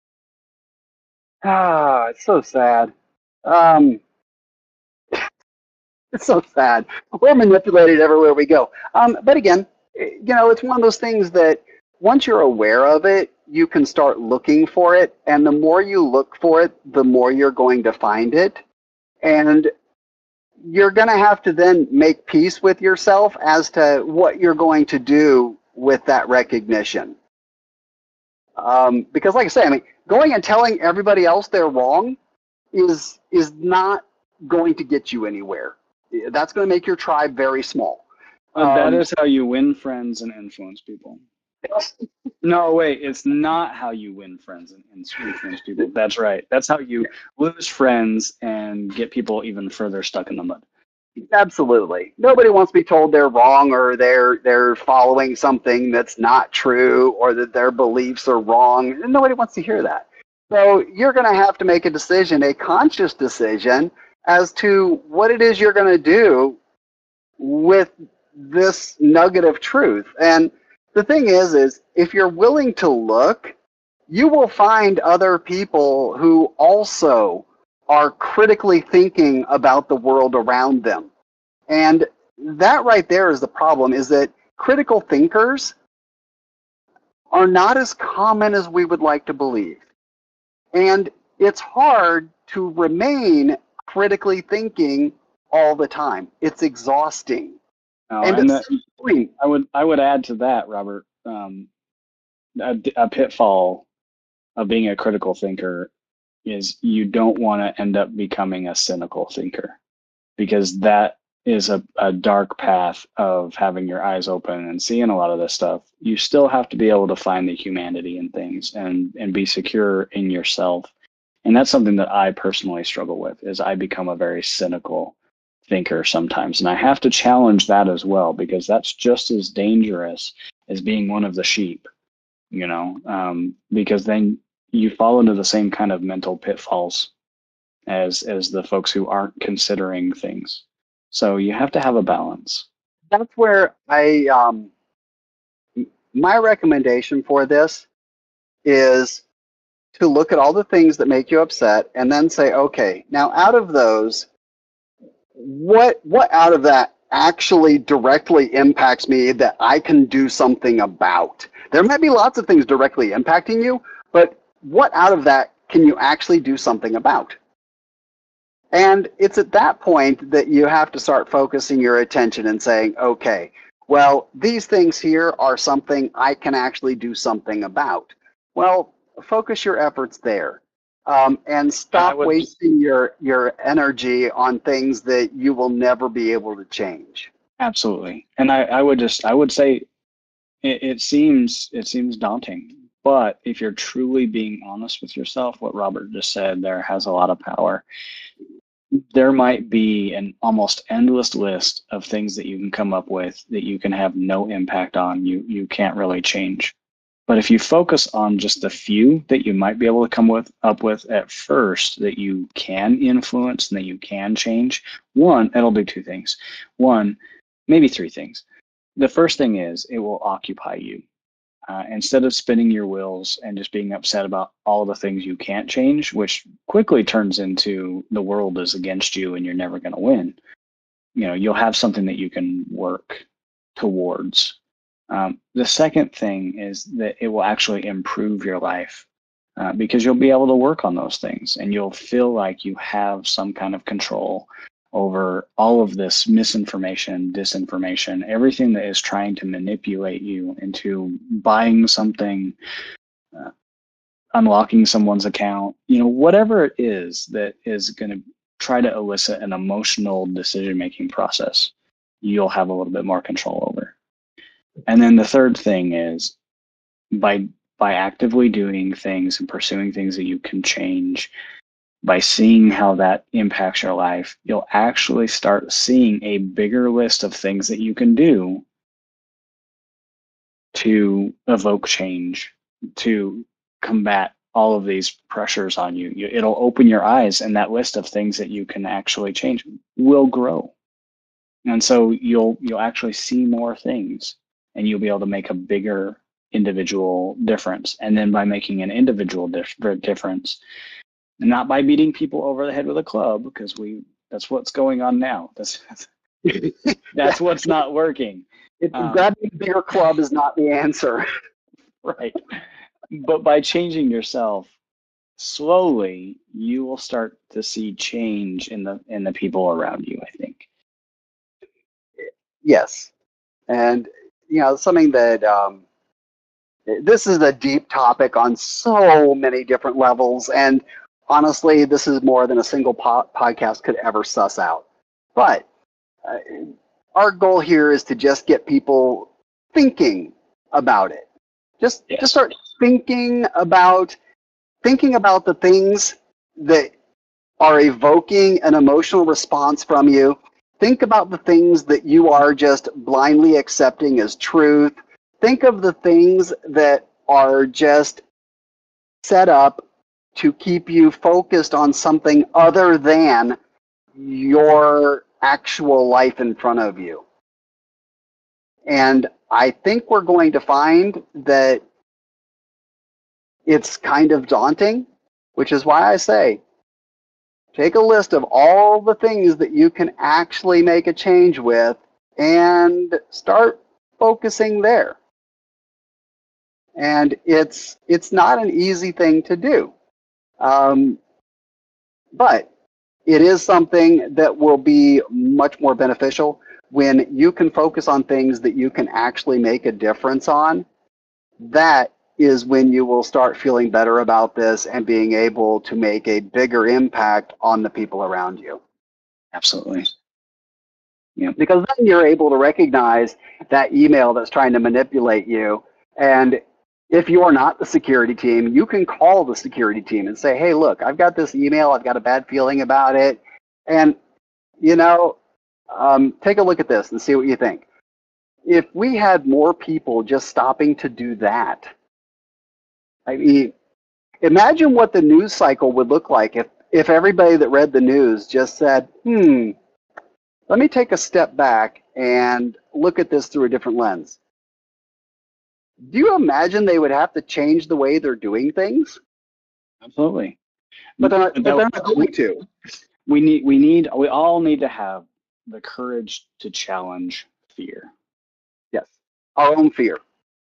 Ah, it's so sad. Um, it's so sad. We're manipulated everywhere we go. Um, but again, you know, it's one of those things that once you're aware of it, you can start looking for it. And the more you look for it, the more you're going to find it. And you're going to have to then make peace with yourself as to what you're going to do with that recognition. Um, because like I say, I mean, going and telling everybody else they're wrong is is not going to get you anywhere. That's going to make your tribe very small. But that Um, is how you win friends and influence people. No, wait, it's not how you win friends and influence people. That's right. That's how you lose friends and get people even further stuck in the mud. Absolutely. Nobody wants to be told they're wrong or they're they're following something that's not true or that their beliefs are wrong. Nobody wants to hear that. So you're going to have to make a decision, a conscious decision, as to what it is you're going to do with this nugget of truth. And the thing is, is if you're willing to look, you will find other people who also are critically thinking about the world around them. And that right there is the problem, is that critical thinkers are not as common as we would like to believe. And it's hard to remain critically thinking all the time. It's exhausting. Oh, and and it's that, point, I would I would add to that, Robert, um, a, a pitfall of being a critical thinker is you don't want to end up becoming a cynical thinker, because that is a, a dark path of having your eyes open and seeing a lot of this stuff. You still have to be able to find the humanity in things and, and be secure in yourself. And that's something that I personally struggle with, is I become a very cynical thinker sometimes. And I have to challenge that as well, because that's just as dangerous as being one of the sheep, you know, um, because then you fall into the same kind of mental pitfalls as as the folks who aren't considering things. So you have to have a balance. that's where I, um, my recommendation for this is to look at all the things that make you upset and then say, okay, now out of those, what what out of that actually directly impacts me that I can do something about? There might be lots of things directly impacting you, but what out of that can you actually do something about? And it's at that point that you have to start focusing your attention and saying, okay, well, these things here are something I can actually do something about. Well, focus your efforts there. Um, and stop would- wasting your, your energy on things that you will never be able to change. Absolutely. And I, I would just I would say it, it seems it seems daunting, but if you're truly being honest with yourself, what Robert just said there has a lot of power. There might be an almost endless list of things that you can come up with that you can have no impact on, you you can't really change. But if you focus on just the few that you might be able to come with up with at first that you can influence and that you can change, one, it'll do two things. One, maybe three things. The first thing is it will occupy you. Uh, instead of spinning your wheels and just being upset about all the things you can't change, which quickly turns into the world is against you and you're never going to win, you know, you'll have something that you can work towards. Um, the second thing is that it will actually improve your life uh, because you'll be able to work on those things and you'll feel like you have some kind of control over all of this misinformation, disinformation, everything that is trying to manipulate you into buying something, uh, unlocking someone's account, you know, whatever it is that is going to try to elicit an emotional decision-making process, you'll have a little bit more control over. And then the third thing is by by actively doing things and pursuing things that you can change, by seeing how that impacts your life, you'll actually start seeing a bigger list of things that you can do to evoke change, to combat all of these pressures on you. you. It'll open your eyes, and that list of things that you can actually change will grow. And so you'll you'll actually see more things, and you'll be able to make a bigger individual difference. And then by making an individual dif- difference, and not by beating people over the head with a club, because we that's what's going on now. That's that's what's not working. It, Um, grabbing a bigger club is not the answer. Right. But by changing yourself slowly, you will start to see change in the in the people around you, I think. Yes. And, you know, something that um, this is a deep topic on so many different levels. And honestly, this is more than a single po- podcast could ever suss out. But uh, our goal here is to just get people thinking about it. Just, Yes. just start thinking about thinking about the things that are evoking an emotional response from you. Think about the things that you are just blindly accepting as truth. Think of the things that are just set up to keep you focused on something other than your actual life in front of you. And I think we're going to find that it's kind of daunting, which is why I say, take a list of all the things that you can actually make a change with and start focusing there. And it's it's not an easy thing to do. Um, but it is something that will be much more beneficial when you can focus on things that you can actually make a difference on. That is when you will start feeling better about this and being able to make a bigger impact on the people around you. Absolutely. Yeah. Because then you're able to recognize that email that's trying to manipulate you. And if you are not the security team, you can call the security team and say, hey, look, I've got this email. I've got a bad feeling about it. And, you know, um, take a look at this and see what you think. If we had more people just stopping to do that, I mean, imagine what the news cycle would look like if, if everybody that read the news just said, hmm, let me take a step back and look at this through a different lens. Do you imagine they would have to change the way they're doing things? Absolutely. But they're not, but But they're that- not going to. we need we need we all need to have the courage to challenge fear. Yes. Our own fear.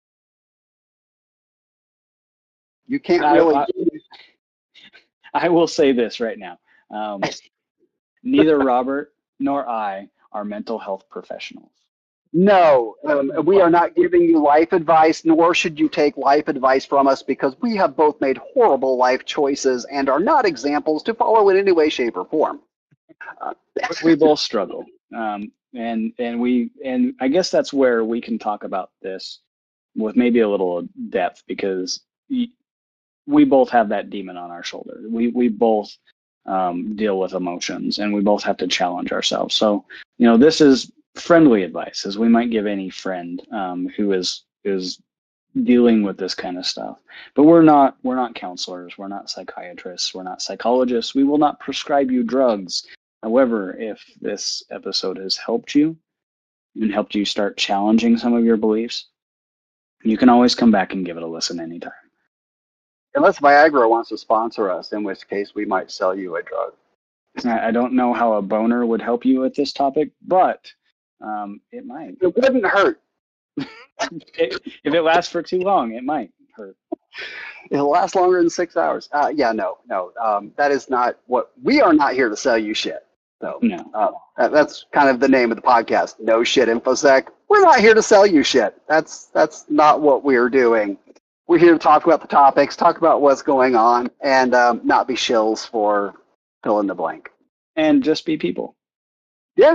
You can't I, really. I, I will say this right now. Um, neither Robert nor I are mental health professionals. No, um, we are not giving you life advice, nor should you take life advice from us, because we have both made horrible life choices and are not examples to follow in any way, shape, or form. Uh, We both struggle, um, and and we and I guess that's where we can talk about this with maybe a little depth, because we both have that demon on our shoulder. We we both um, deal with emotions, and we both have to challenge ourselves. So, you know, this is friendly advice, as we might give any friend um, who is is dealing with this kind of stuff. But we're not we're not counselors. We're not psychiatrists. We're not psychologists. We will not prescribe you drugs. However, if this episode has helped you and helped you start challenging some of your beliefs, you can always come back and give it a listen anytime. Unless Viagra wants to sponsor us, in which case we might sell you a drug. I I don't know how a boner would help you with this topic, but um, it might. It wouldn't hurt. It, if it lasts for too long, it might hurt. It'll last longer than six hours. Uh, yeah, no, no. Um, that is not what we are not here to sell you shit. So No. uh, that, that's kind of the name of the podcast. No shit, InfoSec. We're not here to sell you shit. That's that's not what we're doing. We're here to talk about the topics, talk about what's going on, and um, not be shills for fill in the blank. And just be people. Yeah.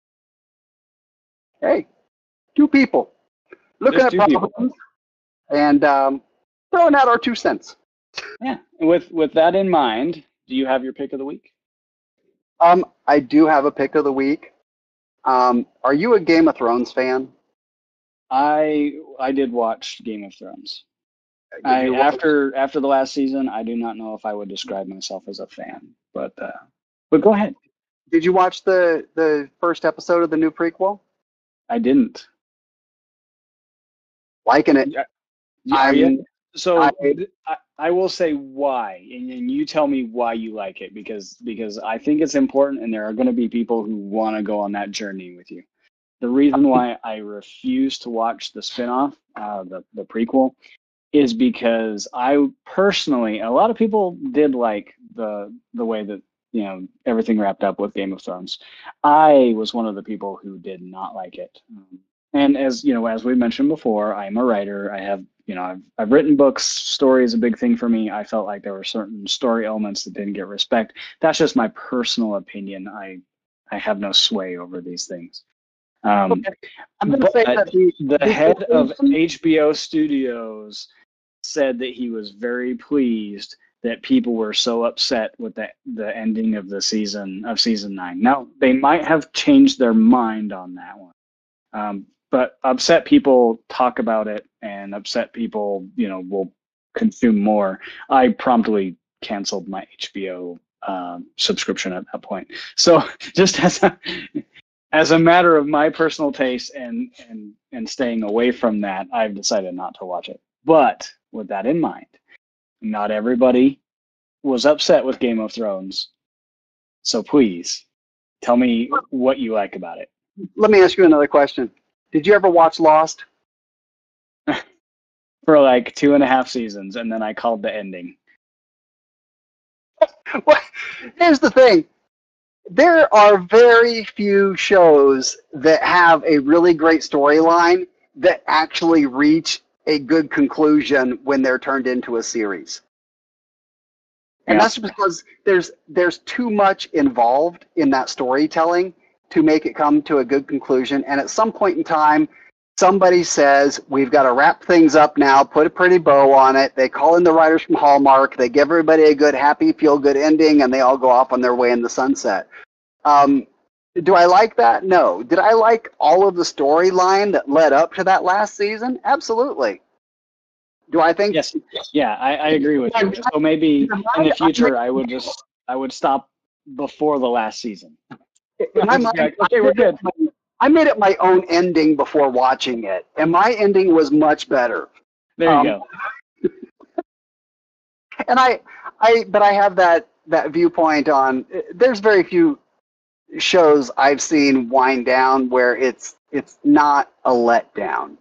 Hey, two people looking Just at two people. problems and um, throwing out our two cents. Yeah. With with that in mind, do you have your pick of the week? Um, I do have a pick of the week. Um, are you a Game of Thrones fan? I I did watch Game of Thrones. Did I you watch- after after the last season, I do not know if I would describe myself as a fan, but uh, but go ahead. Did you watch the the first episode of the new prequel? I didn't. Liking it. Yeah. Are I'm- you? So I- I, I will say why, and, and you tell me why you like it, because because I think it's important, and there are going to be people who want to go on that journey with you. The reason why I refuse to watch the spinoff, uh, the the prequel, is because I personally, and a lot of people did like the the way that, you know, everything wrapped up with Game of Thrones. I was one of the people who did not like it. Um, and as you know, as we mentioned before, I'm a writer. I have, you know, I've I've written books. Story is a big thing for me. I felt like there were certain story elements that didn't get respect. That's just my personal opinion. I I have no sway over these things. Um, Okay. I'm going to say but that the, the head of H B O Studios said that he was very pleased that people were so upset with the the ending of the season of season nine. Now, they might have changed their mind on that one, um, but upset people talk about it, and upset people, you know, will consume more. I promptly canceled my H B O um, subscription at that point. So just as a as a matter of my personal taste and and and staying away from that, I've decided not to watch it. But with that in mind, not everybody was upset with Game of Thrones. So please tell me what you like about it. Let me ask you another question. Did you ever watch Lost? For like two and a half seasons, and then I called the ending. Well, here's the thing. There are very few shows that have a really great storyline that actually reach a good conclusion when they're turned into a series. And Yeah. that's because there's there's too much involved in that storytelling to make it come to a good conclusion. And at some point in time, somebody says, we've got to wrap things up now, put a pretty bow on it. They call in the writers from Hallmark. They give everybody a good, happy, feel-good ending, and they all go off on their way in the sunset. Um, do I like that? No. Did I like all of the storyline that led up to that last season? Absolutely. Do I think? Yes. Yeah, I, I agree with you. So maybe in the future, I would just I would stop before the last season. In my mind, Like, okay, we're good. I made it my own ending before watching it, and my ending was much better. There you Um, go. And I, I, but I have that that viewpoint on. There's very few shows I've seen wind down where it's it's not a letdown.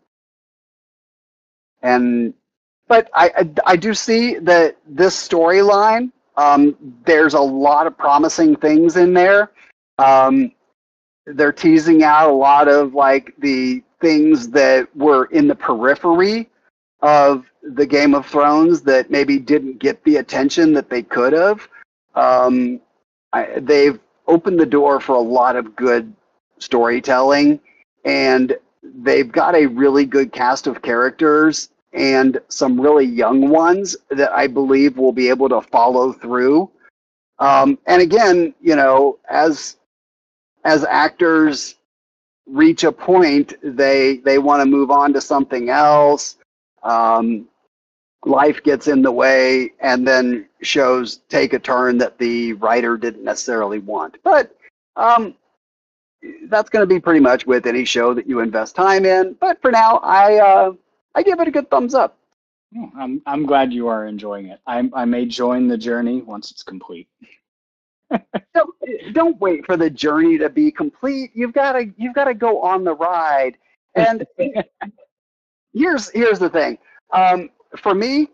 And but I I, I do see that this storyline, um, there's a lot of promising things in there. Um, they're teasing out a lot of like the things that were in the periphery of the Game of Thrones that maybe didn't get the attention that they could have. Um, I, they've opened the door for a lot of good storytelling, and they've got a really good cast of characters and some really young ones that I believe will be able to follow through. Um, and again, you know, as as actors reach a point, they they want to move on to something else. Um, life gets in the way, and then shows take a turn that the writer didn't necessarily want. But um, that's going to be pretty much with any show that you invest time in. But for now, I uh, I give it a good thumbs up. Oh, I'm I'm glad you are enjoying it. I I may join the journey once it's complete. Don't, don't wait for the journey to be complete. You've got to you've got to go on the ride. And here's here's the thing. Um, for me,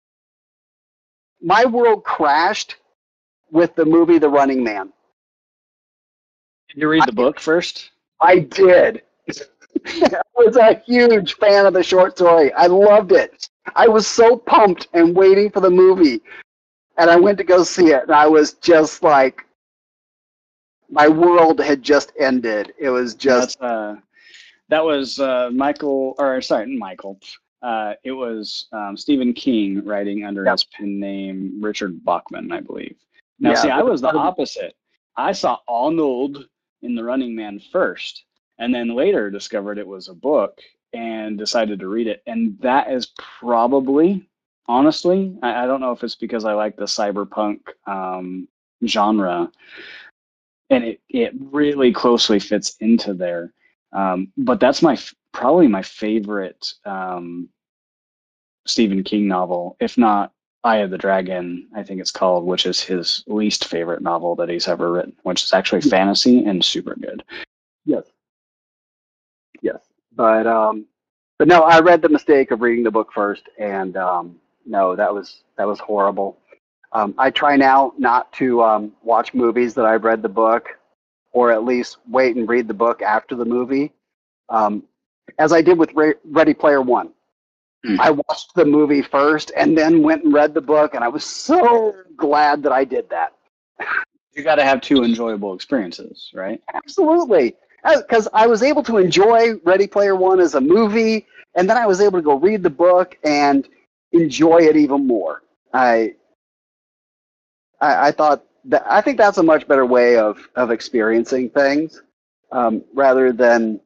my world crashed with the movie The Running Man. Did you read the book first? I did. I was a huge fan of the short story. I loved it. I was so pumped and waiting for the movie. And I went to go see it, and I was just like, my world had just ended. It was just... That's, uh, that was uh, Michael, or sorry, Michael. Uh, it was um, Stephen King writing under Yep. his pen name, Richard Bachman, I believe. Now, Yeah, see, I but- was the opposite. I saw Arnold in The Running Man first, and then later discovered it was a book and decided to read it. And that is probably, honestly, I, I don't know if it's because I like the cyberpunk um, genre, and it, it really closely fits into there. Um, but that's my f- probably my favorite um, Stephen King novel, if not Eye of the Dragon, I think it's called, which is his least favorite novel that he's ever written, which is actually fantasy and super good. Yes. Yes. But um, but no, I read the mistake of reading the book first, and um, no, that was that was horrible. Um, I try now not to um, watch movies that I've read the book, or at least wait and read the book after the movie, um, as I did with Re- Ready Player One. Mm. I watched the movie first and then went and read the book, and I was so glad that I did that. You got to have two enjoyable experiences, right? Absolutely. Because I was able to enjoy Ready Player One as a movie, and then I was able to go read the book and enjoy it even more. I I, I thought that I think that's a much better way of, of experiencing things, um, rather than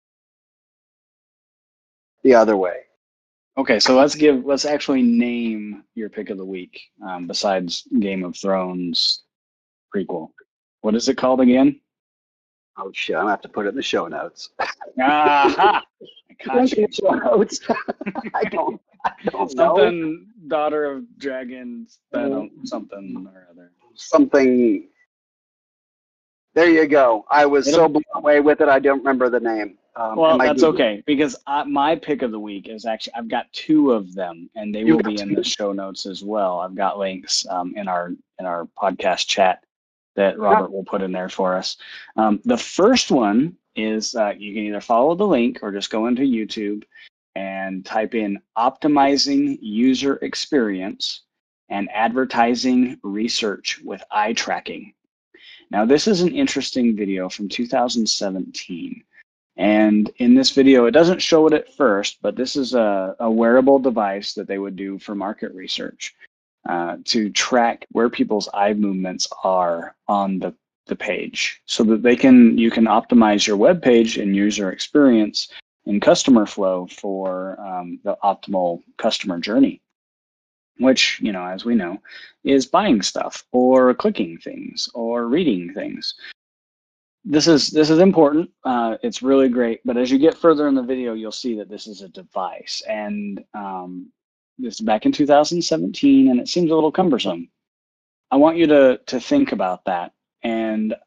the other way. Okay, so let's give let's actually name your pick of the week um, besides Game of Thrones prequel. What is it called again? Oh shit! I'm gonna have to put it in the show notes. Aha! I caught you. Show notes. I don't. I don't know. Something Daughter of Dragons, I don't, something or other. Something. There you go. I was so It'll- blown away with it. I don't remember the name. Um, Well, am I that's Googling? okay because I, my pick of the week is actually I've got two of them, and they You've will got be in two? the show notes as well. I've got links um, in our in our podcast chat that Robert will put in there for us. Um, the first one is uh, you can either follow the link or just go into YouTube and type in optimizing user experience and advertising research with eye tracking. Now, this is an interesting video from two thousand seventeen. And in this video, it doesn't show it at first, but this is a, a wearable device that they would do for market research uh, to track where people's eye movements are on the, the page so that they can you can optimize your web page and user experience and customer flow for um, the optimal customer journey, which, you know, as we know, is buying stuff or clicking things or reading things. This is this is important. Uh, it's really great. But as you get further in the video, you'll see that this is a device, and um, this is back in two thousand seventeen, and it seems a little cumbersome. I want you to to think about that, and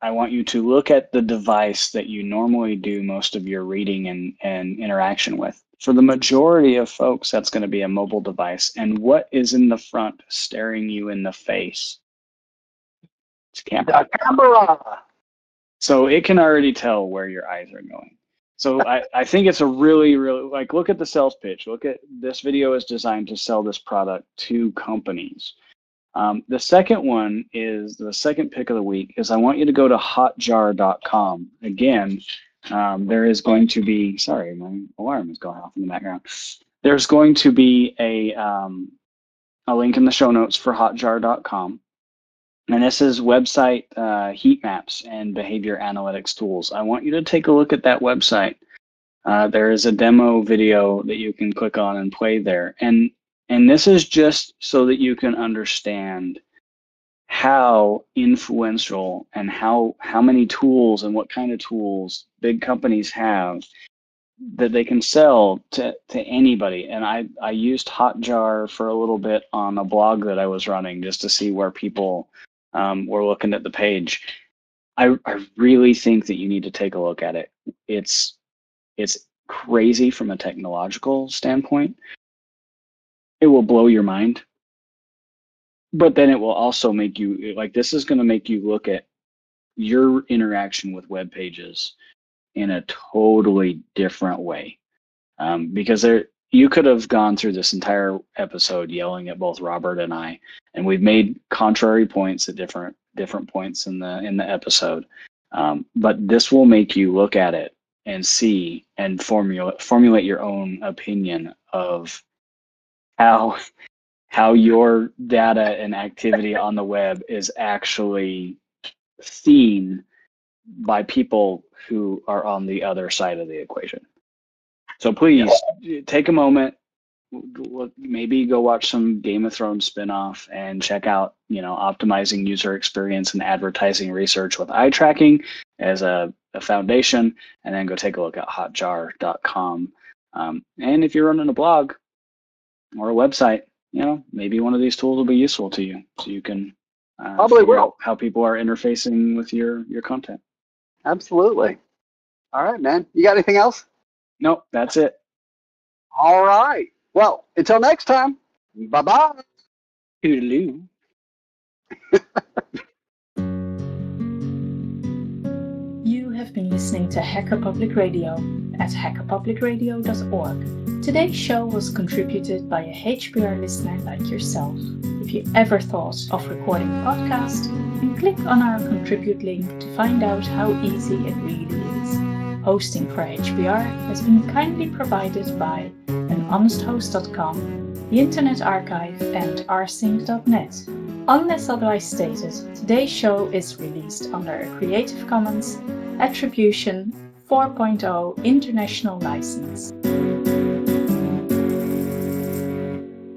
I want you to look at the device that you normally do most of your reading and, and interaction with. For the majority of folks, that's going to be a mobile device. And what is in the front staring you in the face? It's a camera. The camera. So it can already tell where your eyes are going. So I, I think it's a really, really, like, look at the sales pitch. Look at this video is designed to sell this product to companies. Um, the second one is the second pick of the week is I want you to go to hotjar dot com. Again, um, there is going to be, sorry, my alarm is going off in the background. There's going to be a, um, a link in the show notes for hotjar dot com. And this is website uh, heat maps and behavior analytics tools. I want you to take a look at that website. Uh, there is a demo video that you can click on and play there. And And this is just so that you can understand how influential and how how many tools and what kind of tools big companies have that they can sell to, to anybody. And I, I used Hotjar for a little bit on a blog that I was running just to see where people um, were looking at the page. I, I really think that you need to take a look at it. It's it's crazy from a technological standpoint. It will blow your mind, but then it will also make you, like, this is going to make you look at your interaction with web pages in a totally different way. Um, because there, you could have gone through this entire episode yelling at both Robert and I, and we've made contrary points at different different points in the in the episode. Um, but this will make you look at it and see and formulate formulate your own opinion of how how your data and activity on the web is actually seen by people who are on the other side of the equation. So please take a moment, maybe go watch some Game of Thrones spinoff and check out, you know, optimizing user experience and advertising research with eye tracking as a, a foundation, and then go take a look at hotjar dot com. Um, and if you're running a blog or a website, you know, maybe one of these tools will be useful to you, so you can uh, Probably figure will. out how people are interfacing with your your content. Absolutely. All right, man. You got anything else? Nope, that's it. All right. Well, until next time, bye-bye. Toodaloo. You have been listening to Hacker Public Radio at hacker public radio dot org. Today's show was contributed by a H P R listener like yourself. If you ever thought of recording a podcast, then click on our contribute link to find out how easy it really is. Hosting for H P R has been kindly provided by an honest host dot com, the Internet Archive, and rsync dot net. Unless otherwise stated, today's show is released under a Creative Commons Attribution four point oh International License.